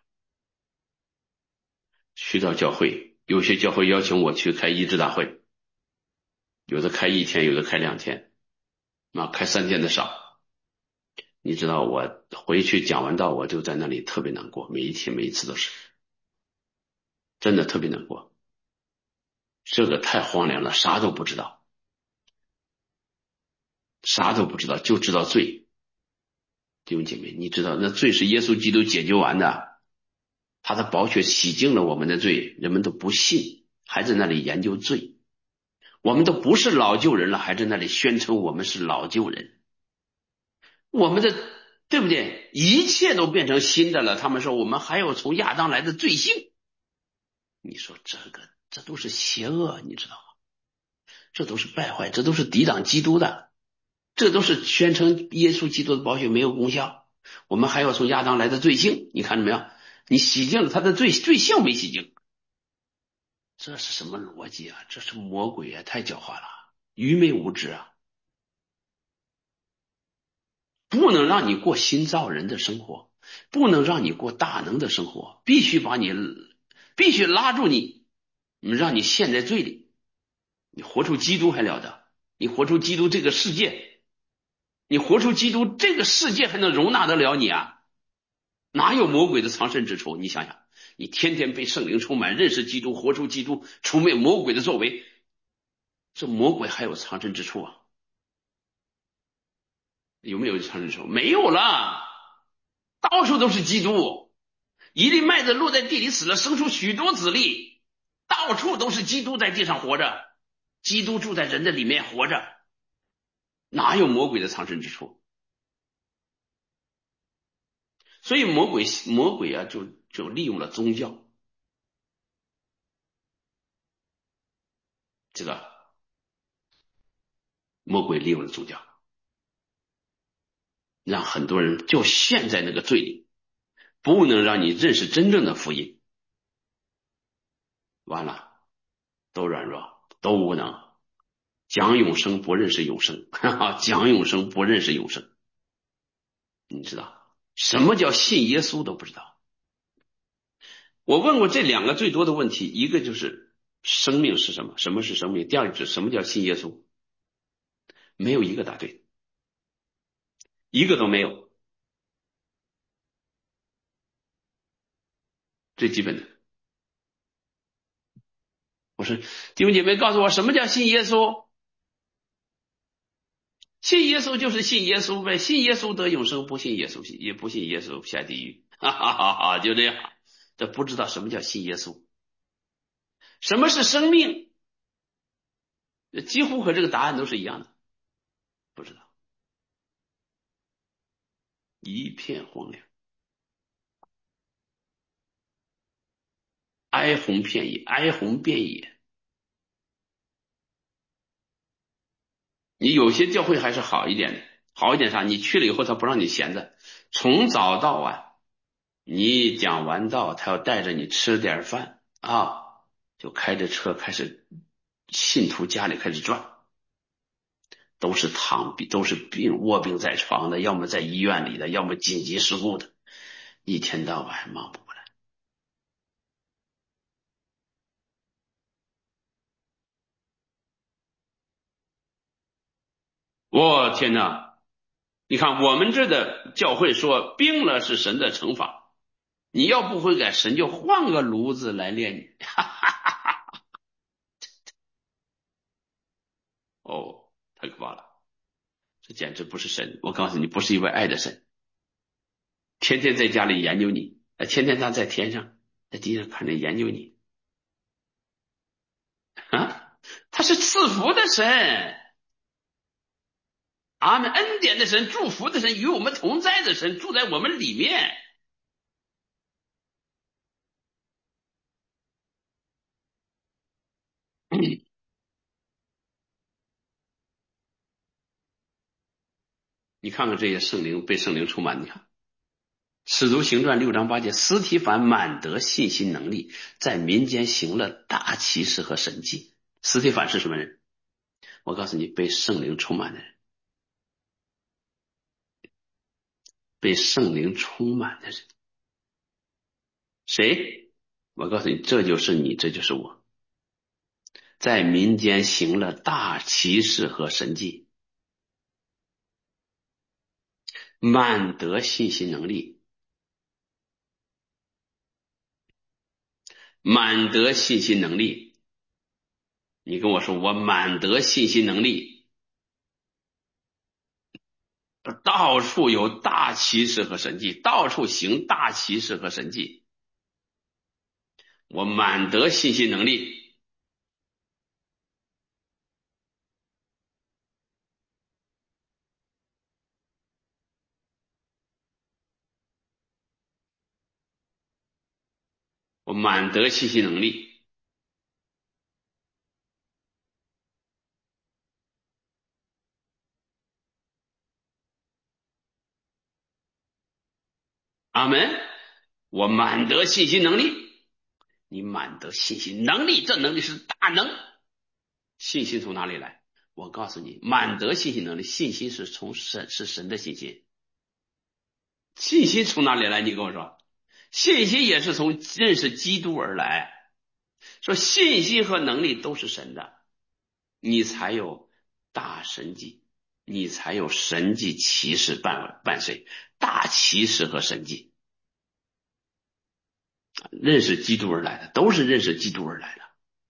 去到教会，有些教会邀请我去开医治大会，有的开一天，有的开两天，啊，开三天的少。你知道我回去讲完道，我就在那里特别难过，每一天每一次都是，真的特别难过。 这个太荒凉了，啥都不知道，啥都不知道，就知道罪。弟兄姐妹，你知道那罪是耶稣基督解决完的，他的宝血洗净了我们的罪，人们都不信，还在那里研究罪。我们都不是老旧人了，还在那里宣称我们是老旧人。我们的对不对？一切都变成新的了。他们说我们还有从亚当来的罪性。你说这个这都是邪恶，你知道吗？这都是败坏，这都是抵挡基督的，这都是宣称耶稣基督的宝血没有功效。我们还要从亚当来的罪性，你看到没有？你洗净了他的罪罪性没洗净，这是什么逻辑啊？这是魔鬼啊！太狡猾了，愚昧无知啊！不能让你过新造人的生活，不能让你过大能的生活，必须把你必须拉住你，让你陷在罪里。你活出基督还了得？你活出基督这个世界，你活出基督这个世界还能容纳得了你啊？哪有魔鬼的藏身之处？你想想，你天天被圣灵充满，认识基督，活出基督，除灭魔鬼的作为，这魔鬼还有藏身之处啊？有没有藏身之处？没有了，到处都是基督。一粒麦子落在地里死了，生出许多子粒，到处都是基督在地上活着，基督住在人的里面活着，哪有魔鬼的藏身之处？所以魔鬼魔鬼啊，就就利用了宗教，这个魔鬼利用了宗教，让很多人就陷在那个罪里，不能让你认识真正的福音。完了，都软弱，都无能。讲永生不认识永生，哈哈，讲永生不认识永生。你知道什么叫信耶稣都不知道。我问过这两个最多的问题，一个就是生命是什么，什么是生命？第二个是什么叫信耶稣？没有一个答对，一个都没有，最基本的。我说弟兄姐妹告诉我什么叫信耶稣？信耶稣就是信耶稣呗，信耶稣得永生，不信耶稣也不信耶稣下地狱，哈哈哈哈，就这样。这不知道什么叫信耶稣，什么是生命？几乎和这个答案都是一样的，不知道，一片荒凉，哀鸿遍野，哀鸿遍野。你有些教会还是好一点的，好一点啥？你去了以后，他不让你闲着，从早到晚，你讲完道，他要带着你吃点饭啊，就开着车开始信徒家里开始转，都是躺病，都是病卧病在床的，要么在医院里的，要么紧急事故的，一天到晚忙不过来。我天哪！你看我们这的教会说病了是神的惩罚，你要不悔改，神就换个炉子来炼你。哈哈哈哈，哦，太可怕了，这简直不是神！我告诉你，不是一位爱的神，天天在家里研究你，天天他在天上，在地上看着研究你啊！他是赐福的神，阿门，恩典的神，祝福的神，与我们同在的神，住在我们里面。你看看这些圣灵被圣灵充满，你看使徒行传六章八节，司提反满得信心能力，在民间行了大奇事和神迹。司提反是什么人？我告诉你，被圣灵充满的人，被圣灵充满的人。谁？我告诉你，这就是你，这就是我，在民间行了大奇事和神迹，满得信心能力，满得信心能力。 你跟我说我满得信心能力，到处有大奇事和神迹，到处行大奇事和神迹，我满得信心能力。我满得信心能力。阿门。我满得信心能力。你满得信心能力，这能力是大能。信心从哪里来？我告诉你，满得信心能力，信心是从神，是神的信心。信心从哪里来？你跟我说，信心也是从认识基督而来。说信心和能力都是神的，你才有大神迹，你才有神迹奇事伴伴随，大奇事和神迹。认识基督而来的，都是认识基督而来的。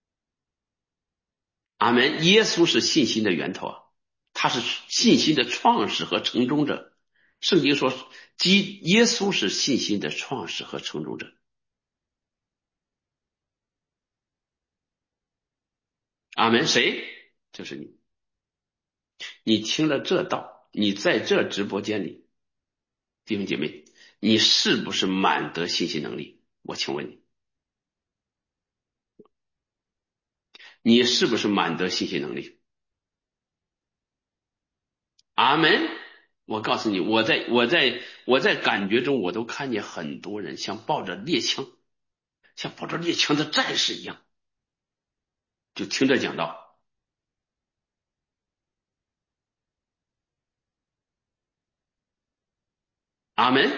阿门。耶稣是信心的源头啊，他是信心的创始和成终者。圣经说，基耶稣是信心的创始和成终者。阿门。谁？就是你。你听了这道，你在这直播间里，弟兄姐妹，你是不是满得信心能力？我请问你，你是不是满得信心能力？阿门。我告诉你，我在我在我在感觉中，我都看见很多人像抱着猎枪，像抱着猎枪的战士一样，就听着讲道。阿门。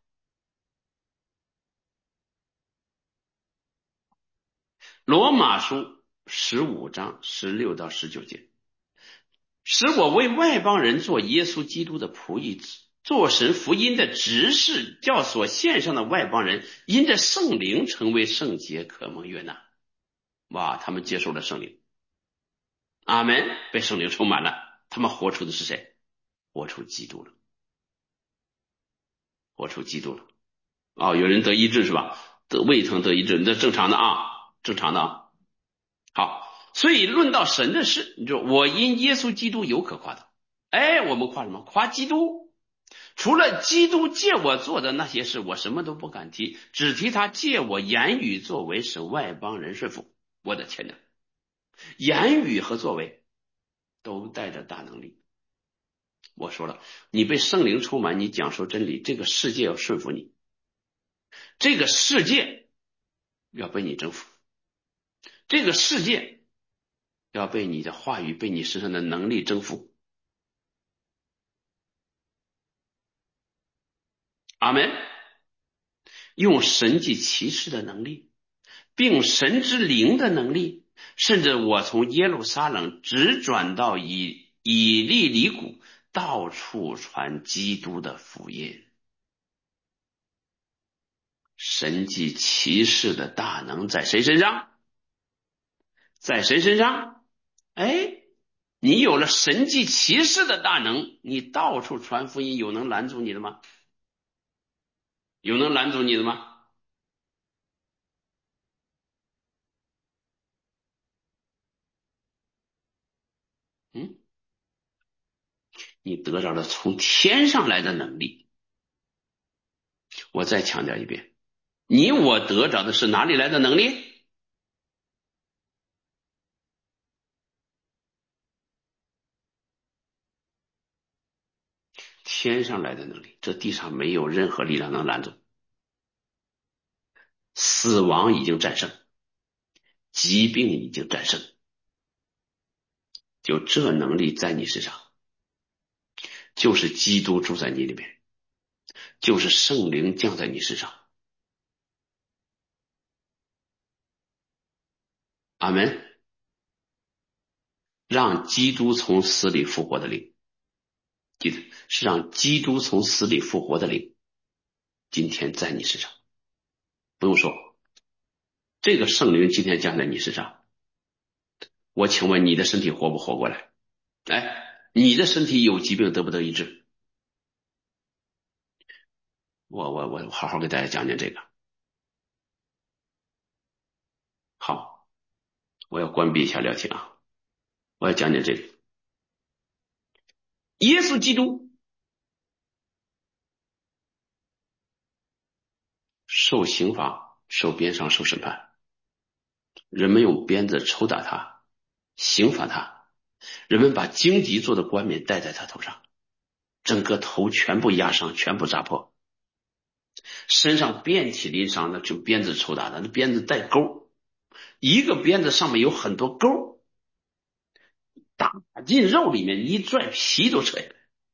罗马书十五章十六到十九节，使我为外邦人做耶稣基督的仆役，做神福音的执事，叫所献上的外邦人因着圣灵成为圣洁，可蒙悦纳。哇，他们接受了圣灵。阿门。被圣灵充满了，他们活出的是谁？活出基督了，活出基督了。哦，有人得医治是吧？得胃疼得医治，那正常的啊，正常的啊。好，所以论到神的事，你说我因耶稣基督有可夸的。哎，我们夸什么？夸基督。除了基督借我做的那些事，我什么都不敢提，只提他借我言语作为，使外邦人顺服。我的天哪，言语和作为都带着大能力。我说了，你被圣灵充满，你讲述真理，这个世界要顺服你，这个世界要被你征服，这个世界要被你的话语，被你身上的能力征服。阿门。用神迹奇事的能力，并神之灵的能力，甚至我从耶路撒冷直转到以以利里谷，到处传基督的福音。神迹奇事的大能在谁身上？在谁身上？哎，你有了神迹奇事的大能，你到处传福音，有能拦阻你的吗？有能拦阻你的吗？嗯，你得到了从天上来的能力。我再强调一遍，你我得着的是哪里来的能力？天上来的能力。这地上没有任何力量能拦阻。死亡已经战胜，疾病已经战胜，就这能力在你身上，就是基督住在你里面，就是圣灵降在你身上。阿门。让基督从死里复活的灵，记得是让基督从死里复活的灵，今天在你身上。不用说，这个圣灵今天降在你身上， 我请问你的身体活不活过来？哎，你的身体有疾病得不得医治？我我我好好给大家讲讲这个。好，我要关闭一下聊天啊，我要讲讲这个。耶稣基督受刑罚、受鞭伤、受审判，人们用鞭子抽打他，刑罚他，人们把荆棘做的冠冕戴在他头上，整个头全部压伤，全部扎破，身上遍体鳞伤，那就鞭子抽打的，那鞭子带钩，一个鞭子上面有很多钩，打进肉里面一拽，皮都扯下来。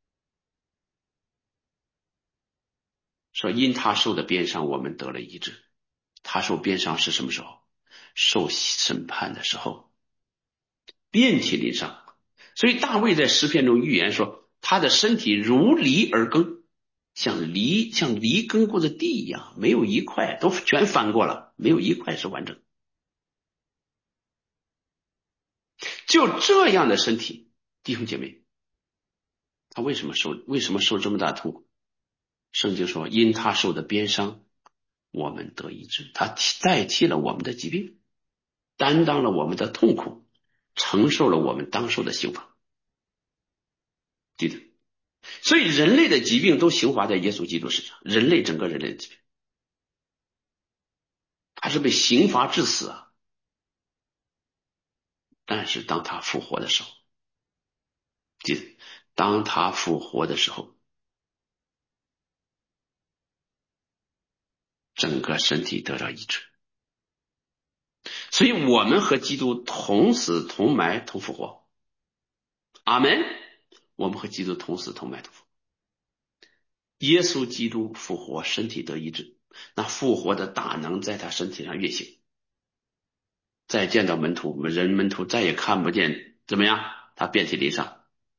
说因他受的鞭伤，我们得了医治。他受鞭伤是什么时候？受审判的时候，遍体鳞伤。所以大卫在诗篇中预言说，他的身体如犁而耕，像犁像犁耕过的地一样，没有一块都全翻过了，没有一块是完整。就这样的身体，弟兄姐妹，他为什么受为什么受这么大痛苦？圣经说，因他受的鞭伤，我们得医治。他代替了我们的疾病，担当了我们的痛苦，承受了我们当受的刑罚。对的，所以人类的疾病都刑罚在耶稣基督身上，人类整个人类的疾病，他是被刑罚致死啊。但是当他复活的时候，记得，当他复活的时候，整个身体得到医治。所以我们和基督同死同埋同复活。阿门。我们和基督同死同埋同复活。耶稣基督复活，身体得医治，那复活的大能在他身体上运行。再见到门徒，我们人门徒再也看不见怎么样，他遍体鳞伤。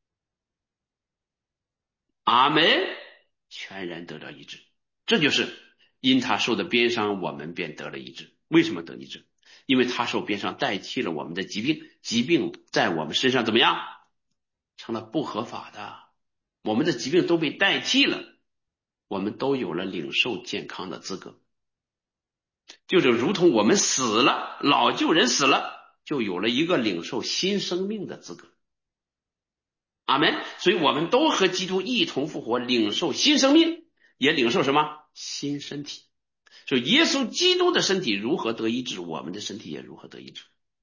阿门，全然得到医治。这就是因他受的鞭伤，我们便得了医治。为什么得医治？因为他受鞭伤代替了我们的疾病，疾病在我们身上怎么样，成了不合法的，我们的疾病都被代替了，我们都有了领受健康的资格。就是如同我们死了，老旧人死了，就有了一个领受新生命的资格。阿门。所以我们都和基督一同复活，领受新生命，也领受什么？新身体。所以耶稣基督的身体如何得医治，我们的身体也如何得医治。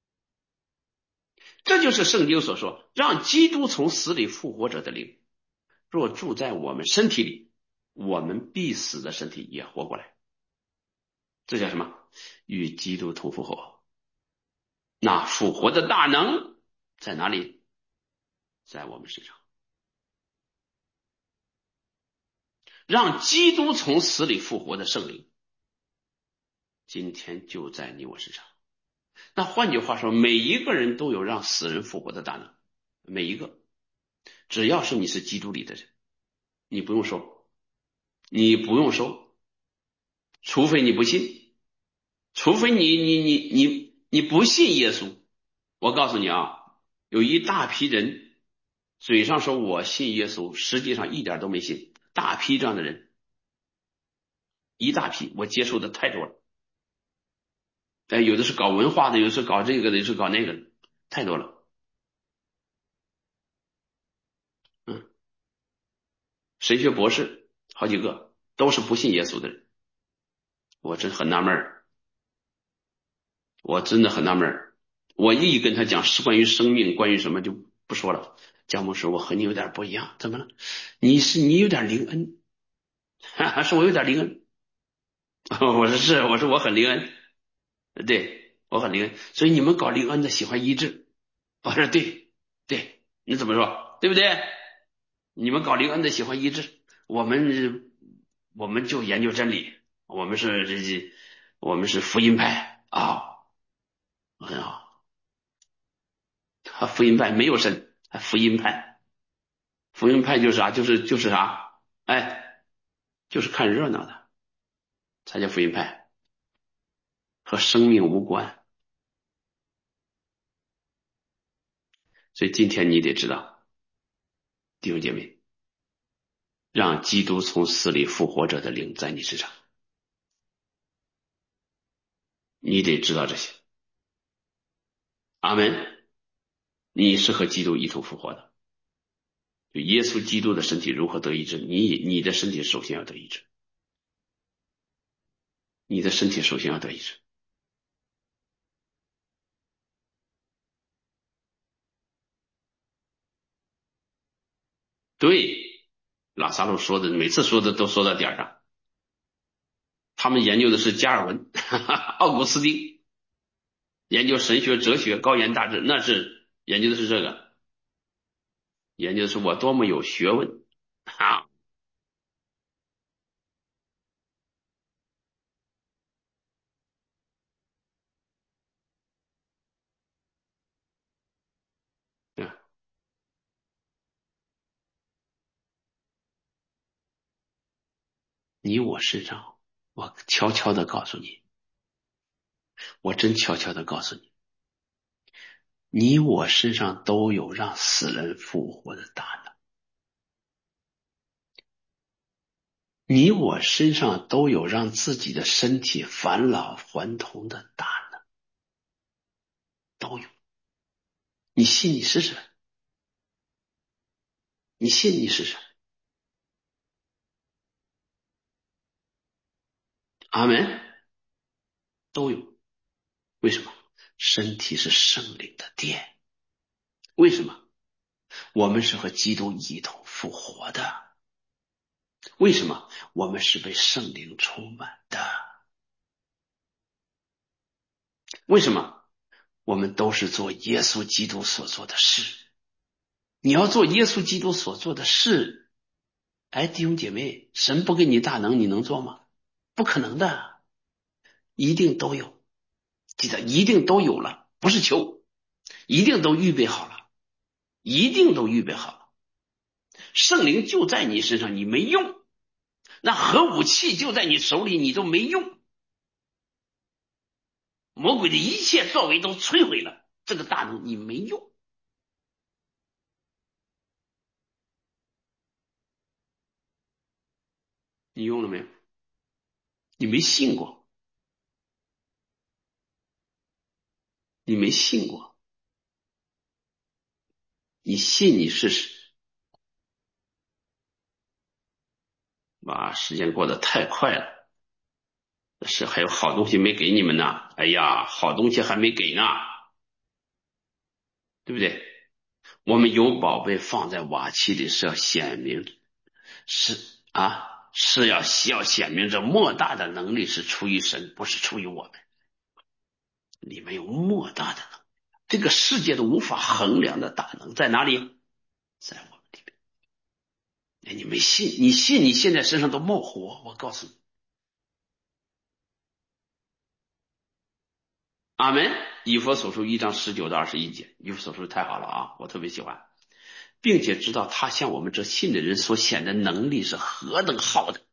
这就是圣经所说，让基督从死里复活者的灵，若住在我们身体里，我们必死的身体也活过来。这叫什么？与基督同复活。那复活的大能在哪里？在我们身上。让基督从死里复活的圣灵，今天就在你我身上。那换句话说，每一个人都有让死人复活的大能，每一个，只要是你是基督里的人，你不用说，你不用说，除非你不信，除非你你你你你不信耶稣。我告诉你啊，有一大批人嘴上说我信耶稣，实际上一点都没信，大批这样的人，一大批，我接触的太多了。哎，有的是搞文化的，有的是搞这个的，有的是搞那个的，太多了。嗯，神学博士好几个都是不信耶稣的人，我真很纳闷儿，我真的很纳闷儿。我一跟他讲是关于生命，关于什么就不说了。姜牧师，我和你有点不一样，怎么了？你是你有点灵恩，哈哈，是我有点灵恩。我说是，我说我很灵恩，对我很灵恩，所以你们搞灵恩的喜欢医治。我说对对，你怎么说？对不对？你们搞灵恩的喜欢医治，我们我们就研究真理，我们是这这，我们是福音派啊，很好。他福音派没有神，他福音派，福音派就是啥？就是就是啥？哎，就是看热闹的，才叫福音派，和生命无关。 所以今天你得知道，弟兄姐妹，让基督从死里复活者的灵在你身上，你得知道这些。阿门。你是和基督一同复活的，就耶稣基督的身体如何得医治，你你的身体首先要得医治，你的身体首先要得医治。对，拉萨路说的，每次说的都说到点上。他们研究的是加尔文、奥古斯丁，研究神学、哲学、高言大志，那是研究的是这个，研究的是我多么有学问啊！你我身上，我悄悄的告诉你，我真悄悄的告诉你，你我身上都有让死人复活的大能，你我身上都有让自己的身体返老还童的大能，都有。你信你试试，你信你试试。阿门。都有。为什么？身体是圣灵的殿。为什么？我们是和基督一同复活的。为什么？我们是被圣灵充满的。为什么？我们都是做耶稣基督所做的事。你要做耶稣基督所做的事，哎，弟兄姐妹，神不给你大能，你能做吗？不可能的，一定都有。记得一定都有了，不是求，一定都预备好了，一定都预备好了。圣灵就在你身上，你没用，那核武器就在你手里，你都没用，魔鬼的一切作为都摧毁了，这个大能你没用。你用了没有？你没信过，你没信过，你信你试试。哇，时间过得太快了，是还有好东西没给你们呢。哎呀，好东西还没给呢，对不对？我们有宝贝放在瓦器里是要显明，是啊，是要要显明这莫大的能力是出于神，不是出于我们。里面有莫大的能力，这个世界都无法衡量的大能在哪里？在我们里面。哎，你没信，你信，你现在身上都冒火，我告诉你。阿门。以弗所书一章十九到二十一节，以弗所书太好了啊，我特别喜欢，并且知道他向我们这信的人所显的能力是何等好的。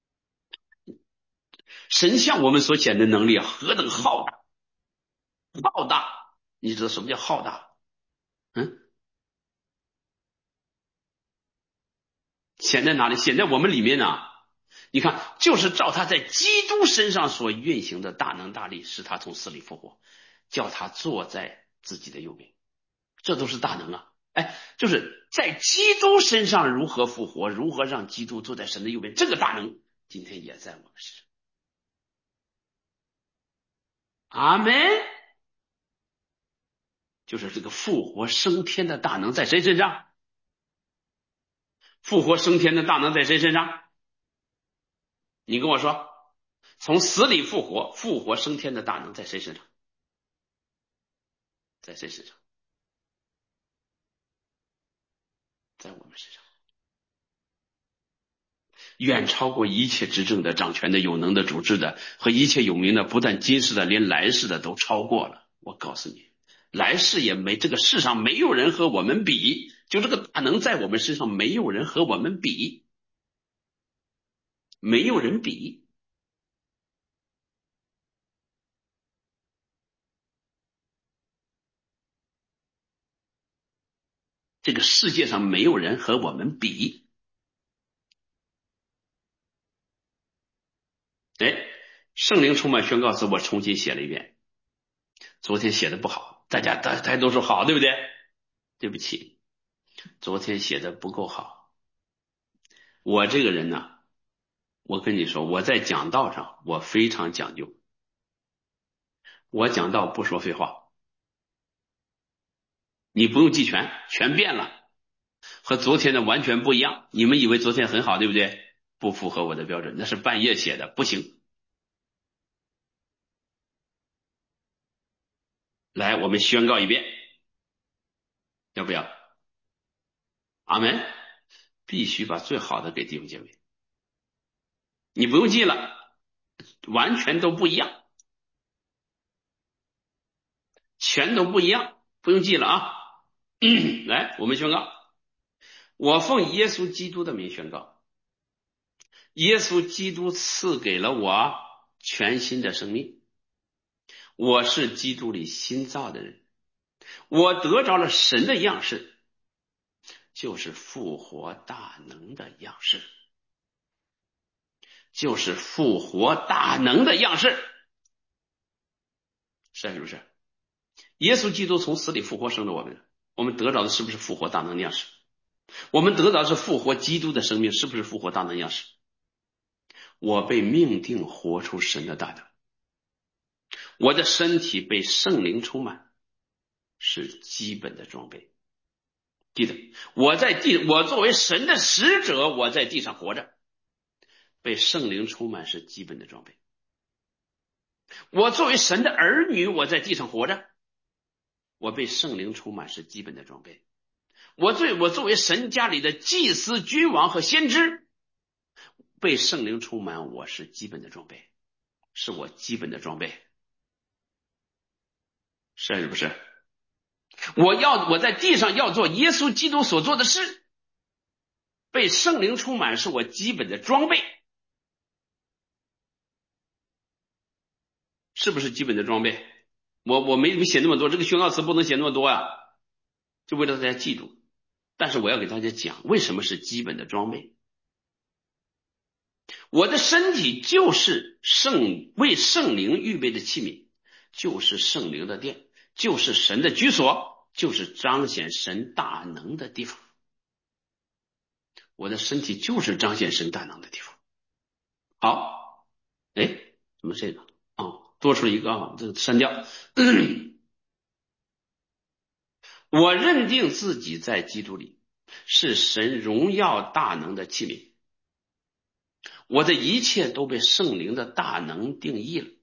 神向我们所显的能力何等浩大，浩大，你知道什么叫浩大？嗯，显在哪里？显在我们里面呢。你看，就是照他在基督身上所运行的大能大力，使他从死里复活，叫他坐在自己的右边，这都是大能啊！哎，就是在基督身上如何复活，如何让基督坐在神的右边，这个大能今天也在我们身上。阿门。就是这个复活升天的大能在谁身上？复活升天的大能在谁身上？你跟我说，从死里复活，复活升天的大能在谁身上？在谁身上？在我们身上。远超过一切执政的、掌权的、有能的、主治的和一切有名的，不但今世的，连来世的都超过了。我告诉你，来世也没，这个世上没有人和我们比，就这个大能在我们身上，没有人和我们比，没有人比。 这个世界上没有人和我们比。哎，圣灵充满宣告词，我重新写了一遍。昨天写的不好，大家大家都说好，对不对？对不起，昨天写的不够好。我这个人呢，我跟你说，我在讲道上我非常讲究，我讲道不说废话，你不用记全，全变了，和昨天的完全不一样。你们以为昨天很好，对不对？不符合我的标准，那是半夜写的，不行。来，我们宣告一遍，要不要？阿门。必须把最好的给弟兄姐妹，你不用记了，完全都不一样，全都不一样，不用记了啊。来，我们宣告，我奉耶稣基督的名宣告，耶稣基督赐给了我全新的生命，我是基督里新造的人，我得着了神的样式，就是复活大能的样式，就是复活大能的样式，是不是？耶稣基督从死里复活生了我们，我们得着的是不是复活大能样式？我们得到的是复活基督的生命，是不是复活大能样式？我被命定活出神的大能，我的身体被圣灵充满，是基本的装备。记得，我在地，我作为神的使者，我在地上活着，被圣灵充满是基本的装备。我作为神的儿女，我在地上活着，我被圣灵充满是基本的装备。我作我作为神家里的祭司、君王和先知，被圣灵充满，我是基本的装备，是我基本的装备，是不是？我要我在地上要做耶稣基督所做的事，被圣灵充满是我基本的装备，是不是基本的装备？我我没写那么多，这个宣告词不能写那么多呀、啊，就为了大家记住。但是我要给大家讲，为什么是基本的装备？我的身体就是圣为圣灵预备的器皿，就是圣灵的殿，就是神的居所，就是彰显神大能的地方。我的身体就是彰显神大能的地方。好，哎，怎么这个？哦，多出了一个啊，这个删掉。我认定自己在基督里是神荣耀大能的器皿，我的一切都被圣灵的大能定义了。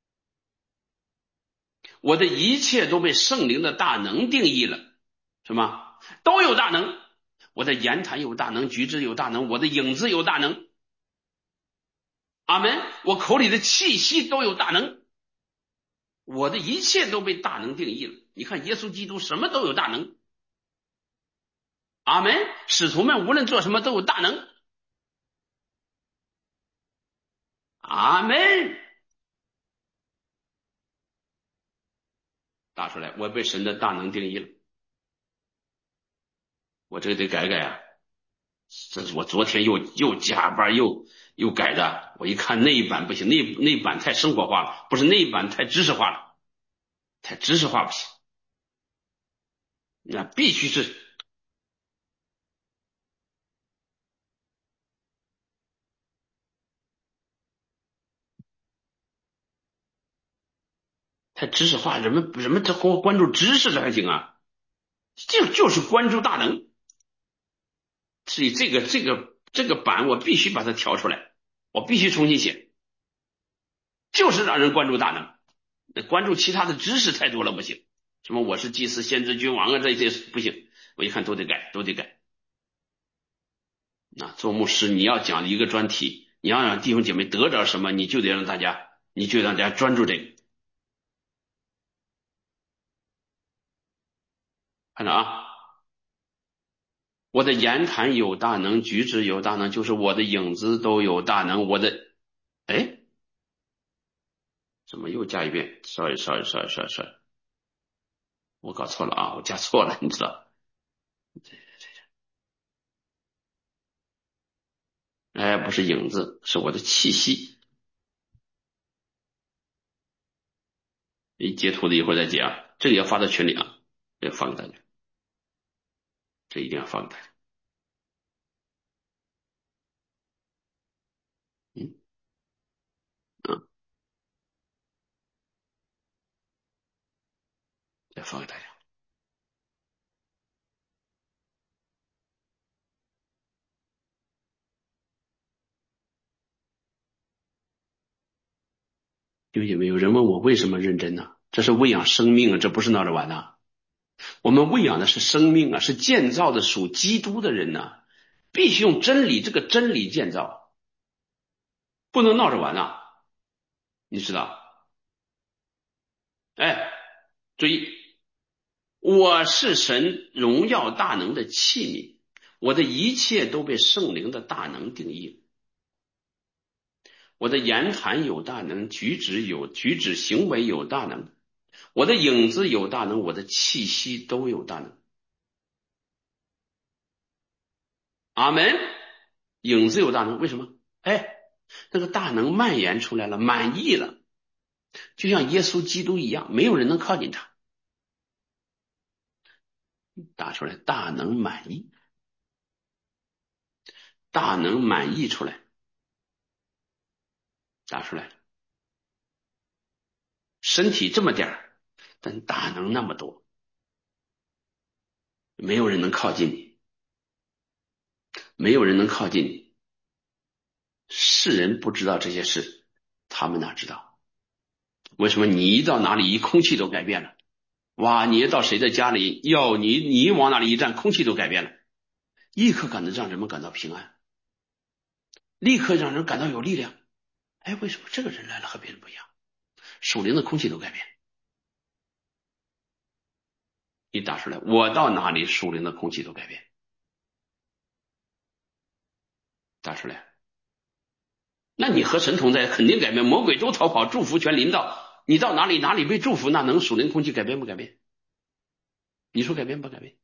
我的一切都被圣灵的大能定义了，什么都有大能。我的言谈有大能，举止有大能，我的影子有大能。阿门。我口里的气息都有大能，我的一切都被大能定义了。你看耶稣基督什么都有大能。阿门。使徒们无论做什么都有大能。阿门。打出来，我被神的大能定义了，我这个得改改啊！这是我昨天又又加班又又改的，我一看那一版不行，那那一版太生活化了，不是那一版太知识化了，太知识化不行，那必须是太知识化，人们人们这光关注知识才行啊，就就是关注大能，所以这个这个这个版我必须把它调出来，我必须重新写，就是让人关注大能，关注其他的知识太多了不行，什么我是祭司、先知、君王啊，这些不行，我一看都得改，都得改。那做牧师，你要讲一个专题，你要让弟兄姐妹得着什么，你就得让大家，你就让大家专注这个。看着啊，我的言谈有大能，举止有大能，就是我的影子都有大能。我的，哎，怎么又加一遍 ？sorry sorry sorry sorry sorry，我搞错了啊，我加错了，你知道？ 哎，不是影子，是我的气息。你截图的一会儿再截啊，这个要发到群里啊，这个发给大家，这一定要发给大家。嗯嗯，再发给大家。弟兄姐妹，有人问我为什么认真呢？这是喂养生命啊，这不是闹着玩的。我们喂养的是生命啊，是建造的属基督的人呢，必须用真理，这个真理建造，不能闹着玩啊，你知道？哎，注意，我是神荣耀大能的器皿，我的一切都被圣灵的大能定义。我的言谈有大能，举止有举止行为有大能，我的影子有大能，我的气息都有大能。阿门。影子有大能，为什么？哎，那个大能蔓延出来了，满溢了，就像耶稣基督一样，没有人能靠近他。打出来，大能满溢，大能满溢出来，打出来。身体这么点儿，但大能那么多，没有人能靠近你，没有人能靠近你。世人不知道这些事，他们哪知道？为什么你一到哪里，一空气都改变了？哇，你一到谁的家里，要你你往哪里一站，空气都改变了，立刻感到让人们感到平安，立刻让人感到有力量。哎，为什么这个人来了和别人不一样？属灵的空气都改变。你打出来，我到哪里，属灵的空气都改变。打出来，那你和神同在，肯定改变，魔鬼都逃跑，祝福全临到你，到哪里哪里被祝福，那能属灵空气改变不改变？你说改变不改变？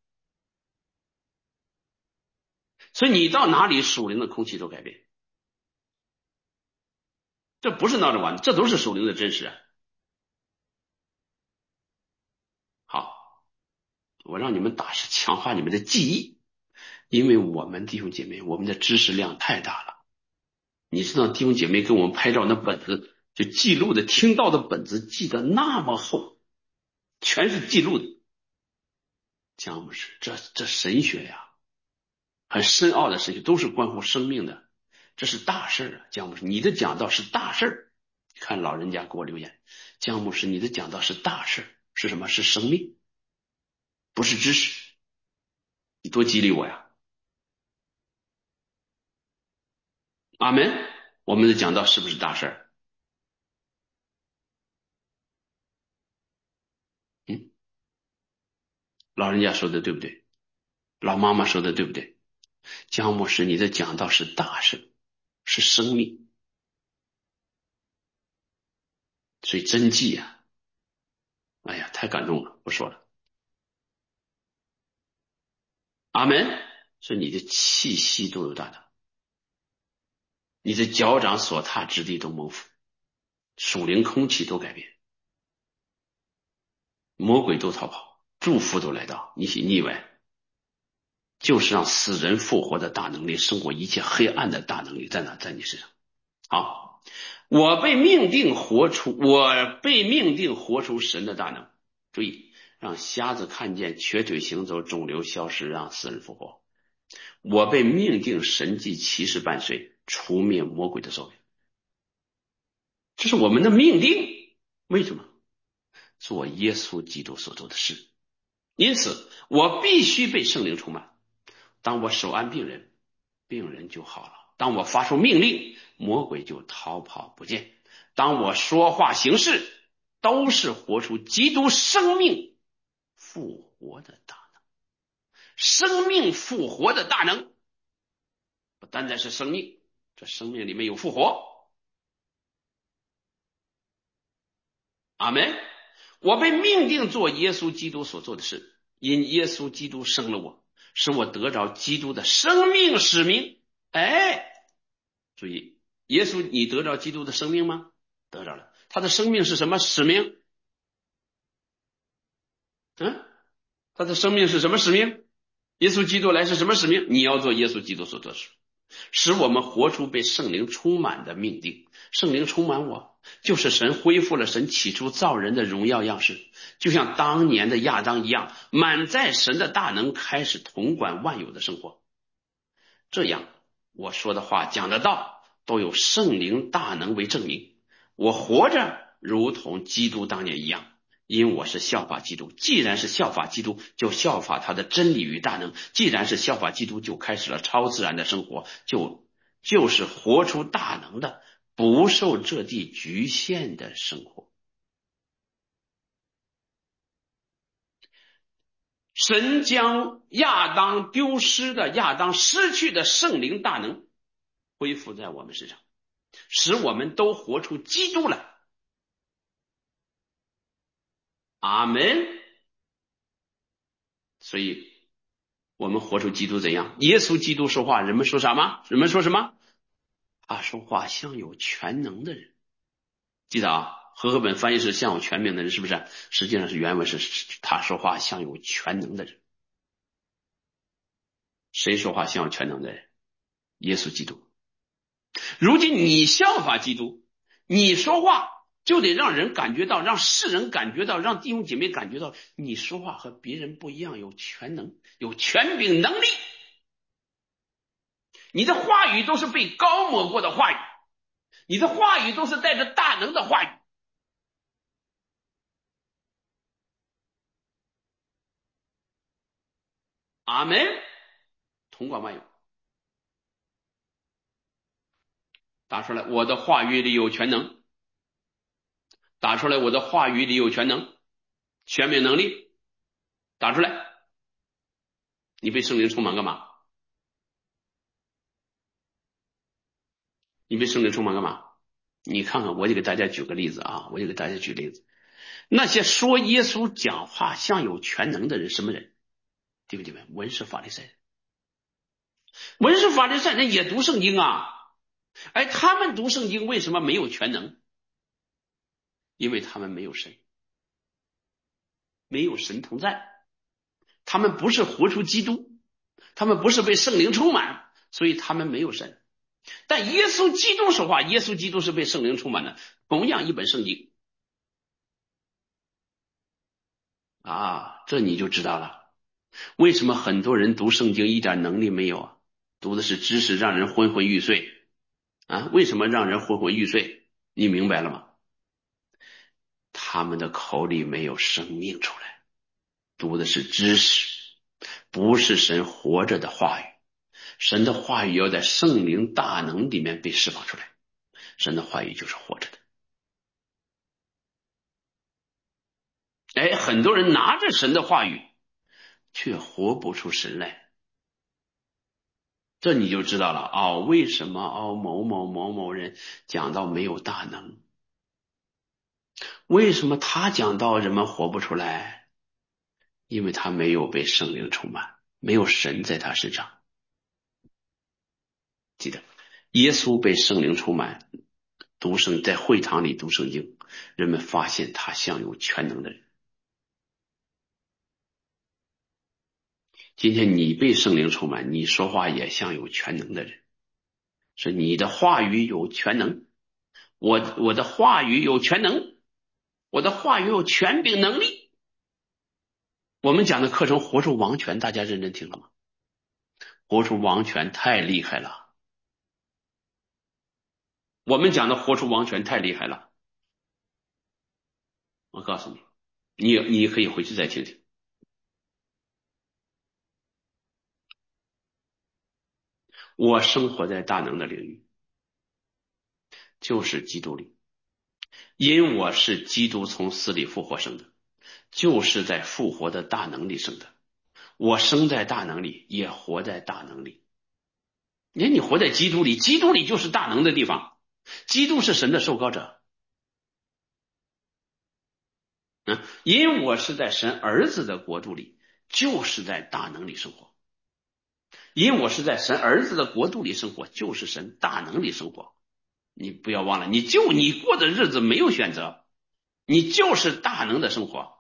所以你到哪里，属灵的空气都改变。这不是闹着玩的，这都是属灵的真实啊。好，我让你们打是强化你们的记忆，因为我们弟兄姐妹，我们的知识量太大了。你知道弟兄姐妹给我们拍照那本子，就记录的听到的本子记得那么厚，全是记录的。姜牧师，这这神学呀，很深奥的神学，都是关乎生命的，这是大事啊。姜牧师，你的讲道是大事。看老人家给我留言，姜牧师，你的讲道是大事，是什么？是生命，不是知识。你多激励我呀！阿门。我们的讲道是不是大事儿？嗯，老人家说的对不对？老妈妈说的对不对？姜牧师，你的讲道是大事，是生命，所以真记呀！哎呀，太感动了，不说了。阿门。所以你的气息都有大能，你的脚掌所踏之地都蒙福，属灵空气都改变，魔鬼都逃跑，祝福都来到，你喜腻歪，就是让死人复活的大能力胜过一切黑暗的大能力在哪？在你身上。好，我被命定活出，我被命定活出神的大能。注意，让瞎子看见，瘸腿行走，肿瘤消失，让死人复活。我被命定神迹奇事伴随，除灭魔鬼的作为。这是我们的命定。为什么？做耶稣基督所做的事。因此，我必须被圣灵充满。当我手按病人，病人就好了；当我发出命令，魔鬼就逃跑不见；当我说话行事，都是活出基督生命复活的大能。生命复活的大能，不单单是生命，这生命里面有复活。阿门。我被命定做耶稣基督所做的事，因耶稣基督生了我， 使我得着基督的生命使命。哎，注意，耶稣，你得着基督的生命吗？得着了。他的生命是什么使命？嗯，他的生命是什么使命？耶稣基督来是什么使命？你要做耶稣基督所做的事，使我们活出被圣灵充满的命定。圣灵充满我，就是神恢复了神起初造人的荣耀样式，就像当年的亚当一样，满载神的大能，开始统管万有的生活。这样我说的话讲的道都有圣灵大能为证明，我活着如同基督当年一样，因我是效法基督。既然是效法基督，就效法他的真理与大能。既然是效法基督，就开始了超自然的生活，就就是活出大能的，不受这地局限的生活。神将亚当丢失的、亚当失去的圣灵大能恢复在我们身上，使我们都活出基督来。阿门。所以我们活出基督怎样？耶稣基督说话，人们说什么？人们说什么？他说话像有全能的人。记得啊，和合本翻译是像有权柄的人，是不是？实际上是原文是他说话像有全能的人。谁说话像有全能的人？耶稣基督。如今你效法基督，你说话就得让人感觉到，让世人感觉到，让弟兄姐妹感觉到，你说话和别人不一样，有全能，有权柄能力。你的话语都是被高抹过的话语，你的话语都是带着大能的话语。阿门。统管万有。打出来，我的话语里有全能。打出来，我的话语里有全能，权柄能力。打出来。你被圣灵充满干嘛？你被圣灵充满干嘛？你看看，我就给大家举个例子啊，我就给大家举例子。那些说耶稣讲话像有全能的人，什么人？弟兄姐妹，文士法利赛人。文士法利赛人也读圣经啊，哎，他们读圣经为什么没有全能？因为他们没有神，没有神同在，他们不是活出基督，他们不是被圣灵充满，所以他们没有神。但耶稣基督说话，耶稣基督是被圣灵充满的，同样一本圣经啊，这你就知道了。为什么很多人读圣经一点能力没有啊？读的是知识，让人昏昏欲睡啊？为什么让人昏昏欲睡？你明白了吗？他们的口里没有生命出来，读的是知识，不是神活着的话语。神的话语要在圣灵大能里面被释放出来，神的话语就是活着的。哎，很多人拿着神的话语，却活不出神来，这你就知道了哦，为什么哦某某某某人讲到没有大能？为什么他讲到人们活不出来？因为他没有被圣灵充满，没有神在他身上。记得，耶稣被圣灵充满，读圣在会堂里读圣经，人们发现他像有全能的人。今天你被圣灵充满，你说话也像有全能的人，所以你的话语有全能，我我的话语有全能，我的话语有权柄能力。我们讲的课程活出王权，大家认真听了吗？活出王权太厉害了，我们讲的活出王权太厉害了。我告诉你，你你可以回去再听听。我生活在大能的领域，就是基督里，因我是基督从死里复活生的，就是在复活的大能里生的。我生在大能里，也活在大能里。你看，你活在基督里，基督里就是大能的地方，基督是神的受膏者。嗯，因我是在神儿子的国度里，就是在大能里生活。 因我是在神儿子的国度里生活，就是神大能里生活。你不要忘了，你就你过的日子没有选择，你就是大能的生活。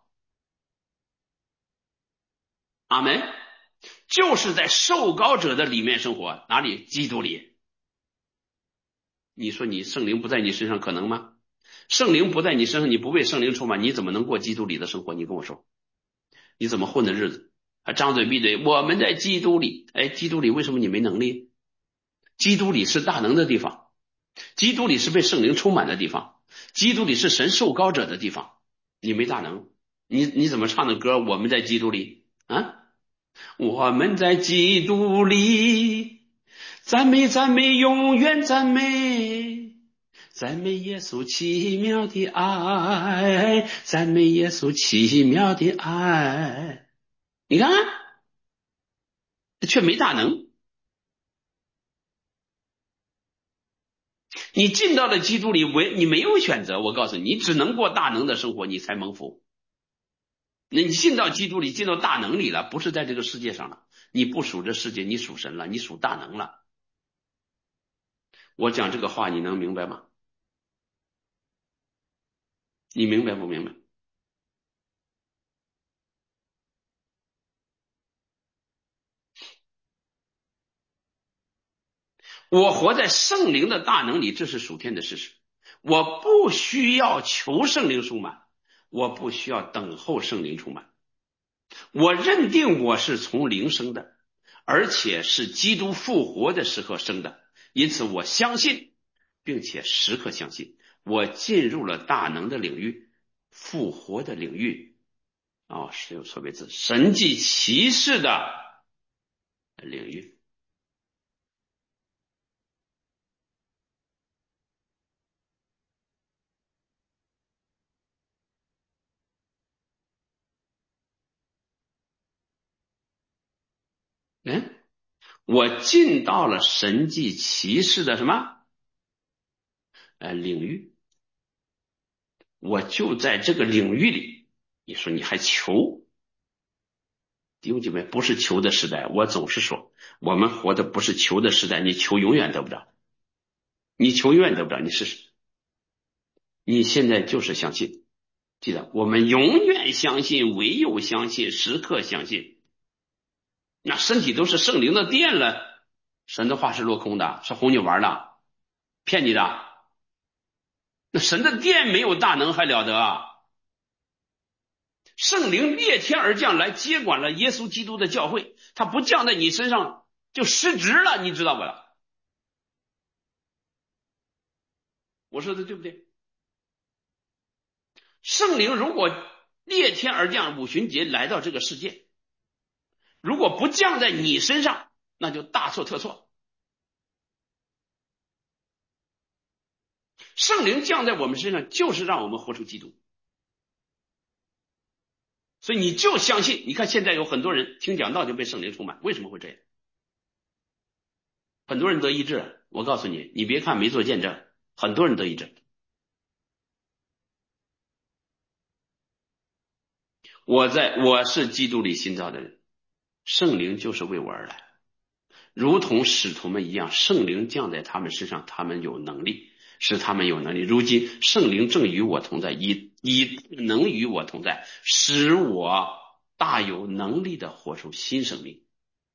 阿门。就是在受膏者的里面生活，哪里？基督里。你说你圣灵不在你身上可能吗？圣灵不在你身上，你不被圣灵充满，你怎么能过基督里的生活？你跟我说，你怎么混的日子？还张嘴闭嘴，我们在基督里。哎，基督里为什么你没能力？基督里是大能的地方，基督里是被圣灵充满的地方，基督里是神受膏者的地方。你没大能，你你怎么唱的歌？我们在基督里啊，我们在基督里，赞美赞美，永远赞美，赞美耶稣奇妙的爱，赞美耶稣奇妙的爱。你看，却没大能。你进到了基督里，为你没有选择。我告诉你，你只能过大能的生活，你才蒙福。那你进到基督里，进到大能里了，不是在这个世界上了。你不属这世界，你属神了，你属大能了。我讲这个话，你能明白吗？你明白不明白？我活在圣灵的大能里，这是属天的事实。我不需要求圣灵充满，我不需要等候圣灵充满。我认定我是从灵生的，而且是基督复活的时候生的，因此我相信，并且时刻相信，我进入了大能的领域，复活的领域。哦，是有错别字，神迹奇事的领域。嗯，我进到了神迹奇事的什么呃领域，我就在这个领域里。你说你还求？弟兄姐妹，不是求的时代。我总是说，我们活的不是求的时代。你求永远得不着，你求永远得不着。你试试，你现在就是相信。记得，我们永远相信，唯有相信，时刻相信。那身体都是圣灵的殿了，神的话是落空的，是哄你玩的，骗你的。那神的殿没有大能还了得啊？圣灵裂天而降来接管了耶稣基督的教会，他不降在你身上就失职了，你知道不啦？我说的对不对？圣灵如果裂天而降，五旬节来到这个世界，如果不降在你身上，那就大错特错。圣灵降在我们身上，就是让我们活出基督。所以你就相信，你看现在有很多人听讲道就被圣灵充满，为什么会这样？很多人得医治，我告诉你，你别看没做见证，很多人得医治。我在我是基督里新造的人，圣灵就是为我而来，如同使徒们一样，圣灵降在他们身上，他们有能力，使他们有能力。如今圣灵正与我同在，以以能与我同在，使我大有能力的活出新生命，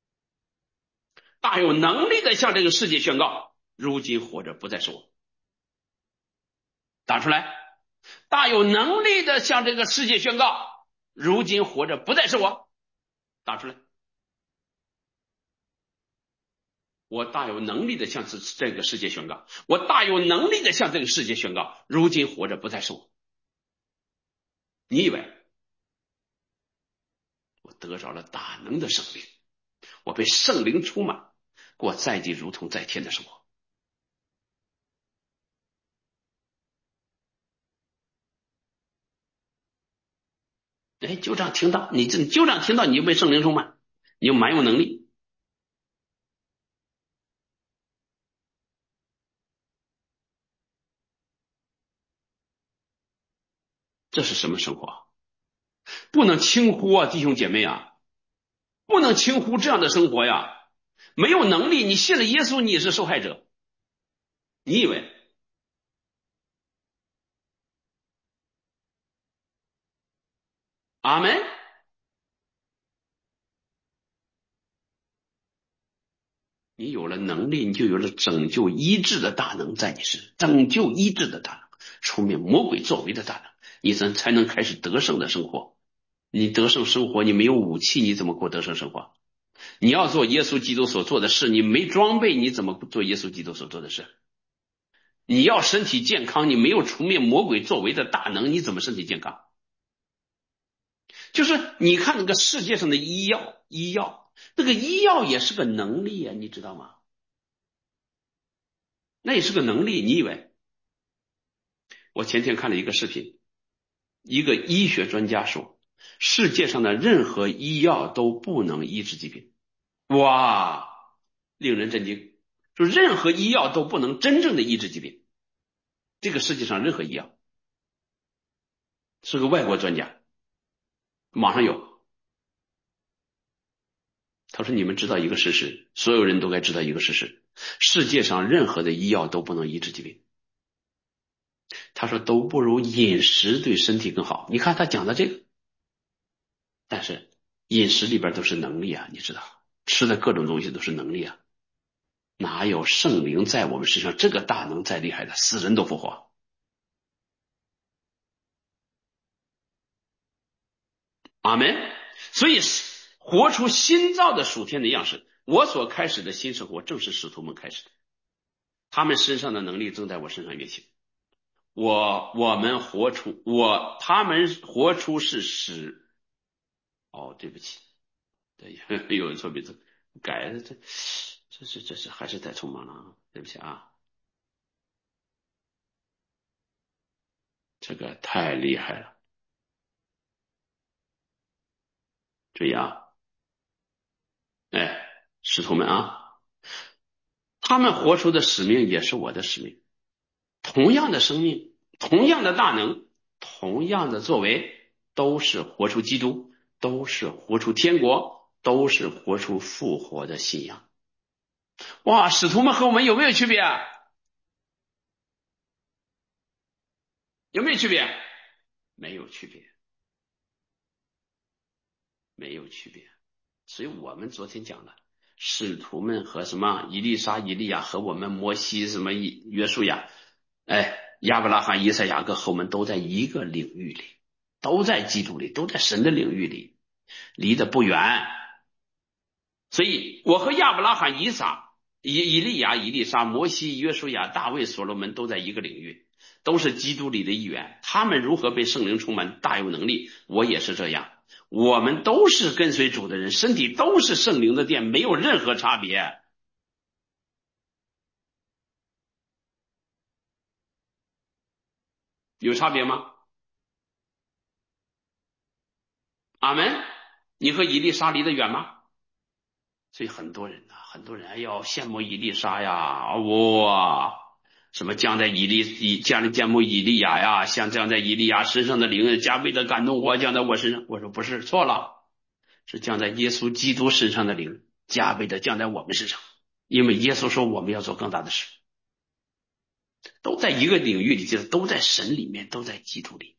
大有能力的向这个世界宣告，如今活着不再是我。打出来，大有能力的向这个世界宣告，如今活着不再是我。打出来，我大有能力的向这个世界宣告，我大有能力的向这个世界宣告，如今活着不再是我。你以为我得着了大能的生命，我被圣灵充满，过在地如同在天的生活。哎，就这样听到，你就就这样听到，你就被圣灵充满，你就蛮有能力。这是什么生活？不能轻忽啊，弟兄姐妹啊，不能轻忽这样的生活呀！ 没有能力，你信了耶稣，你也是受害者。你以为？阿门。你有了能力，你就有了拯救医治的大能在你身上，拯救医治的大能，出面魔鬼作为的大能，你才才能开始得胜的生活。你得胜生活，你没有武器，你怎么过得胜生活？你要做耶稣基督所做的事，你没装备，你怎么做耶稣基督所做的事？你要身体健康，你没有除灭魔鬼作为的大能，你怎么身体健康？就是你看那个世界上的医药，医药那个医药也是个能力啊，你知道吗？那也是个能力，你以为？我前天看了一个视频，一个医学专家说，世界上的任何医药都不能医治疾病。哇，令人震惊！就任何医药都不能真正的医治疾病，这个世界上任何医药，是个外国专家，网上有。他说：“你们知道一个事实，所有人都该知道一个事实：世界上任何的医药都不能医治疾病。”他说都不如饮食对身体更好。你看他讲的这个，但是饮食里边都是能力啊，你知道，吃的各种东西都是能力啊，哪有圣灵在我们身上这个大能再厉害的，死人都复活。阿门。所以活出新造的属天的样式，我所开始的新生活正是使徒们开始的，他们身上的能力正在我身上运行。我我们活出我他们活出是使哦，对不起，对，有错别字，改的这这是这是还是太匆忙了啊，对不起啊，这个太厉害了，注意啊，哎，使徒们啊，他们活出的使命也是我的使命，同样的生命，同样的大能，同样的作为，都是活出基督，都是活出天国，都是活出复活的信仰。哇，使徒们和我们有没有区别啊？有没有区别？没有区别，没有区别。所以我们昨天讲了，使徒们和什么以利沙、以利亚和我们摩西什么约书亚，哎，亚伯拉罕、以赛亚各和我们都在一个领域里，都在基督里，都在神的领域里，离得不远。所以我和亚伯拉罕、以撒、以以利亚、以利沙、摩西、约书亚、大卫、所罗门都在一个领域，都是基督里的一员。他们如何被圣灵充满，大有能力，我也是这样。我们都是跟随主的人，身体都是圣灵的殿，没有任何差别。有差别吗？阿门。你和以利沙离得远吗？所以很多人呐、啊，很多人哎呦羡慕以利沙呀，哇，什么降在以利以降降慕以利亚呀，像降在以利亚身上的灵加倍的感动我，降在我身上。我说不是，错了，是降在耶稣基督身上的灵加倍的降在我们身上，因为耶稣说我们要做更大的事，都在一个领域里，就是都在神里面，都在基督里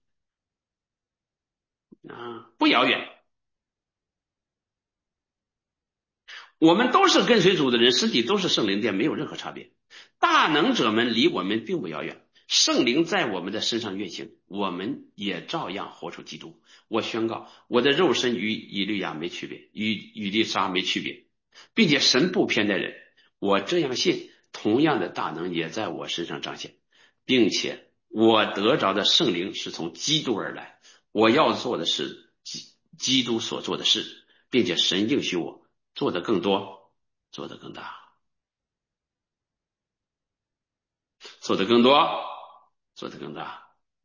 啊，不遥远。我们都是跟随主的人，身体都是圣灵殿，没有任何差别。大能者们离我们并不遥远，圣灵在我们的身上运行，我们也照样活出基督。我宣告，我的肉身与以利亚没区别，与以利沙没区别，并且神不偏待人。我这样信，同样的大能也在我身上彰显，并且我得着的圣灵是从基督而来。我要做的是基基督所做的事，并且神应许我做的更多，做的更大，做的更多，做的更大。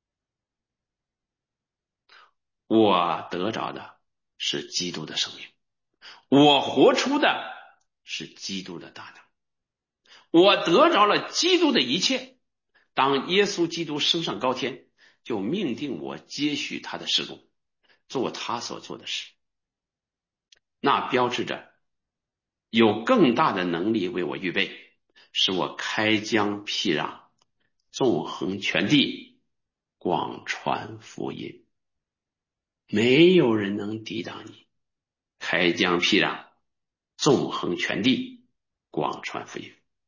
我得着的是基督的生命，我活出的是基督的大能，我得着了基督的一切。当耶稣基督升上高天，就命定我接续他的事工，做他所做的事。那标志着有更大的能力为我预备，使我开疆辟壤，纵横全地，广传福音。没有人能抵挡你，开疆辟壤，纵横全地，广传福音。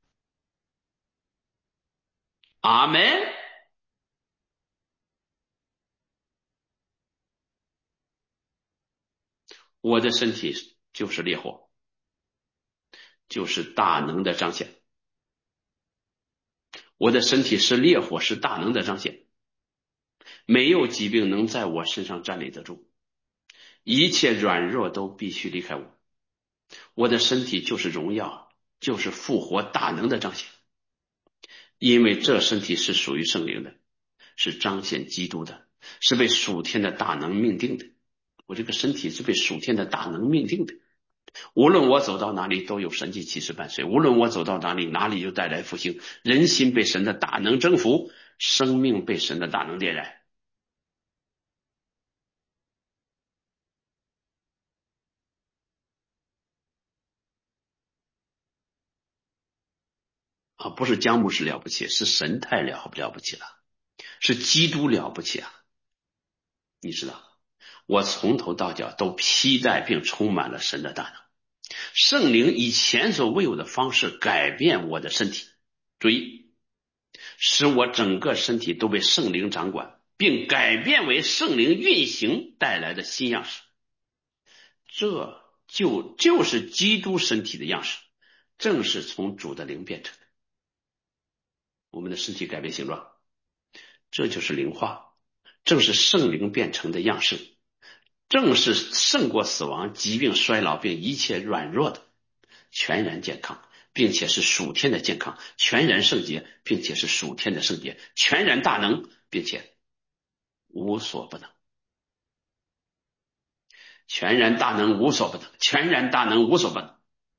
阿门。我的身体就是烈火，就是大能的彰显。我的身体是烈火，是大能的彰显。没有疾病能在我身上站立得住，一切软弱都必须离开我。我的身体就是荣耀，就是复活大能的彰显。因为这身体是属于圣灵的，是彰显基督的，是被属天的大能命定的。我这个身体是被属天的大能命定的。无论我走到哪里，都有神迹奇事伴随。无论我走到哪里，哪里就带来复兴。人心被神的大能征服，生命被神的大能点燃。啊，不是姜牧师了不起，是神太了不了不起了，是基督了不起啊！你知道，我从头到脚都披戴并充满了神的大能。圣灵以前所未有的方式改变我的身体，注意，使我整个身体都被圣灵掌管，并改变为圣灵运行带来的新样式。这就就是基督身体的样式，正是从主的灵变成的。我们的身体改变形状，这就是灵化，正是圣灵变成的样式，正是胜过死亡、疾病、衰老并一切软弱的全然健康，并且是属天的健康，全然圣洁，并且是属天的圣洁，全然大能，并且无所不能。全然大能，无所不能，全然大能，无所不能。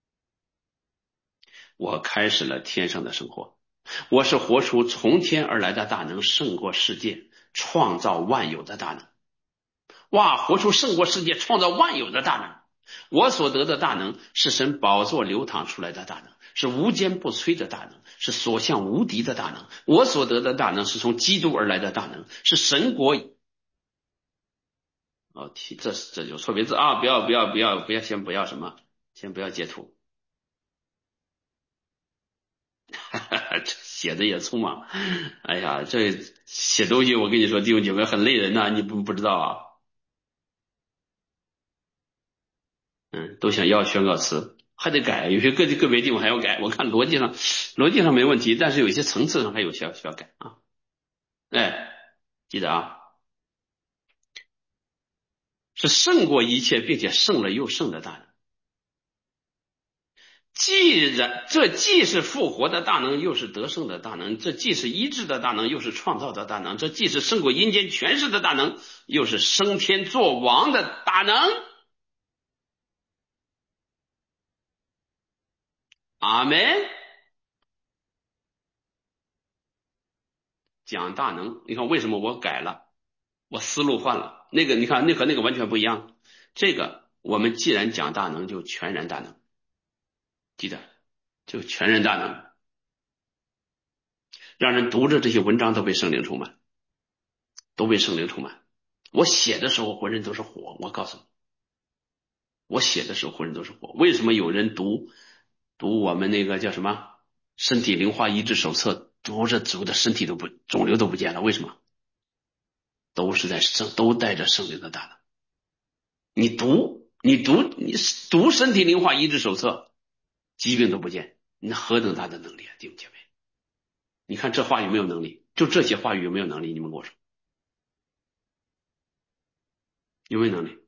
我开始了天上的生活，我是活出从天而来的大能，胜过世界，创造万有的大能。哇，活出胜过世界、创造万有的大能。我所得的大能是神宝座流淌出来的大能，是无坚不摧的大能，是所向无敌的大能。我所得的大能是从基督而来的大能，是神国。哦，提这这就错别字啊！不要不要不要不要，先不要什么，先不要截图。写的也匆忙，哎呀，这写东西我跟你说，弟兄姐妹很累人呐，你不不知道啊？嗯，都想要宣告词，还得改，有些个个别地方还要改。我看逻辑上，逻辑上没问题，但是有些层次上还有需要需要改啊。哎，记得啊，是胜过一切，并且胜了又胜的大能。既然这既是复活的大能，又是得胜的大能；这既是医治的大能，又是创造的大能；这既是胜过阴间权势的大能，又是升天作王的大能。阿门。讲大能，你看为什么我改了？我思路换了。那个你看，那和那个完全不一样。这个我们既然讲大能，就全然大能，记得就全然大能，让人读着这些文章都被圣灵充满，都被圣灵充满。我写的时候浑身都是火，我告诉你，我写的时候浑身都是火。为什么有人读读我们那个叫什么身体灵化医治手册，读着读的身体都不肿瘤都不见了？为什么？都是在圣，都带着圣灵的大能。你读，你读，你读身体灵化医治手册，疾病都不见，那何等大的能力啊，弟兄姐妹！你看这话有没有能力？就这些话语有没有能力？你们跟我说，有没有能力？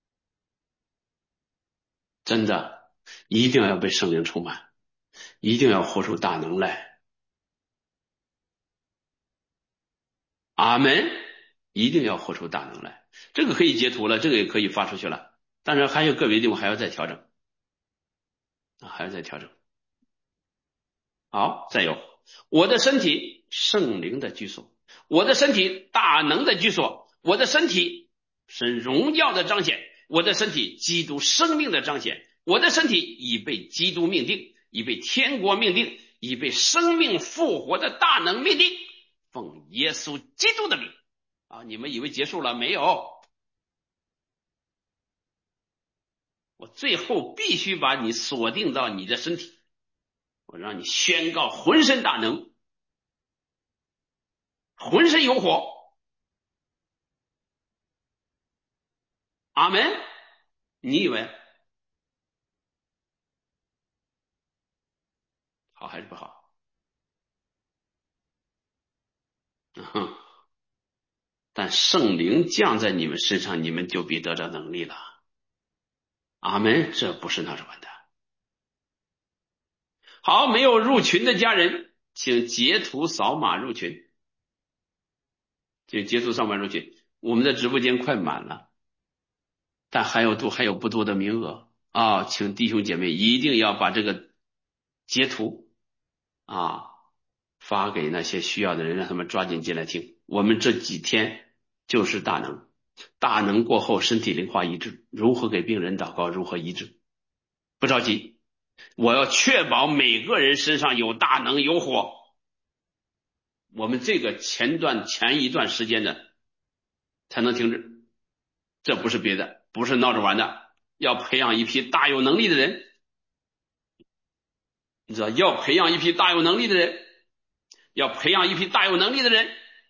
真的，一定要被圣灵充满，一定要活出大能来。阿门！一定要活出大能来。这个可以截图了，这个也可以发出去了，但是还有个别地方还要再调整，还要再调整。好，再有，我的身体圣灵的居所，我的身体大能的居所，我的身体神荣耀的彰显，我的身体基督生命的彰显， 我的身体已被基督命定，已被天国命定，已被生命复活的大能命定，奉耶稣基督的名啊！你们以为结束了没有？我最后必须把你锁定到你的身体，我让你宣告浑身大能，浑身有火。阿门。你以为好还是不好？嗯哼，但圣灵降在你们身上，你们就必得着能力了。阿门。这不是闹着玩的。好，没有入群的家人，请截图扫码入群，请截图扫码入群。我们的直播间快满了，但还有多还有不多的名额啊，请弟兄姐妹一定要把这个截图啊发给那些需要的人，让他们抓紧进来听。我们这几天就是大能，大能过后身体灵化医治，如何给病人祷告，如何医治，不着急，我要确保每个人身上有大能有火。我们这个前段前一段时间的才能停止，这不是别的，不是闹着玩的，要培养一批大有能力的人，你知道，要培养一批大有能力的人，要培养一批大有能力的人。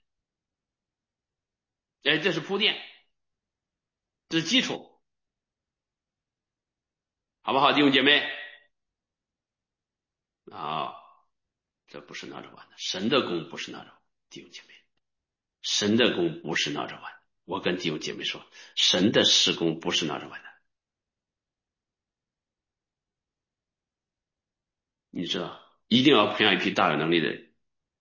哎，这是铺垫，这是基础，好不好，弟兄姐妹？啊，这不是闹着玩的，神的功不是闹着玩，弟兄姐妹，神的功不是闹着玩。我跟弟兄姐妹说，神的施工不是闹着玩的。你知道，一定要培养一批大有能力的人，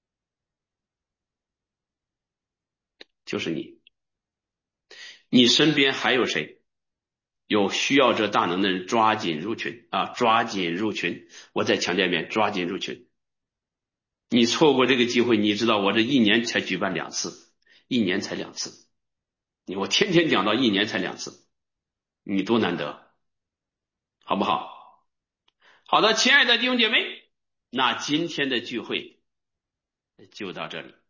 就是你。你身边还有谁？有需要这大能的人，抓紧入群啊！抓紧入群！我再强调一遍，抓紧入群。你错过这个机会，你知道我这一年才举办两次，一年才两次。你我天天讲到一年才两次，你多难得，好不好？好的，亲爱的弟兄姐妹，那今天的聚会就到这里。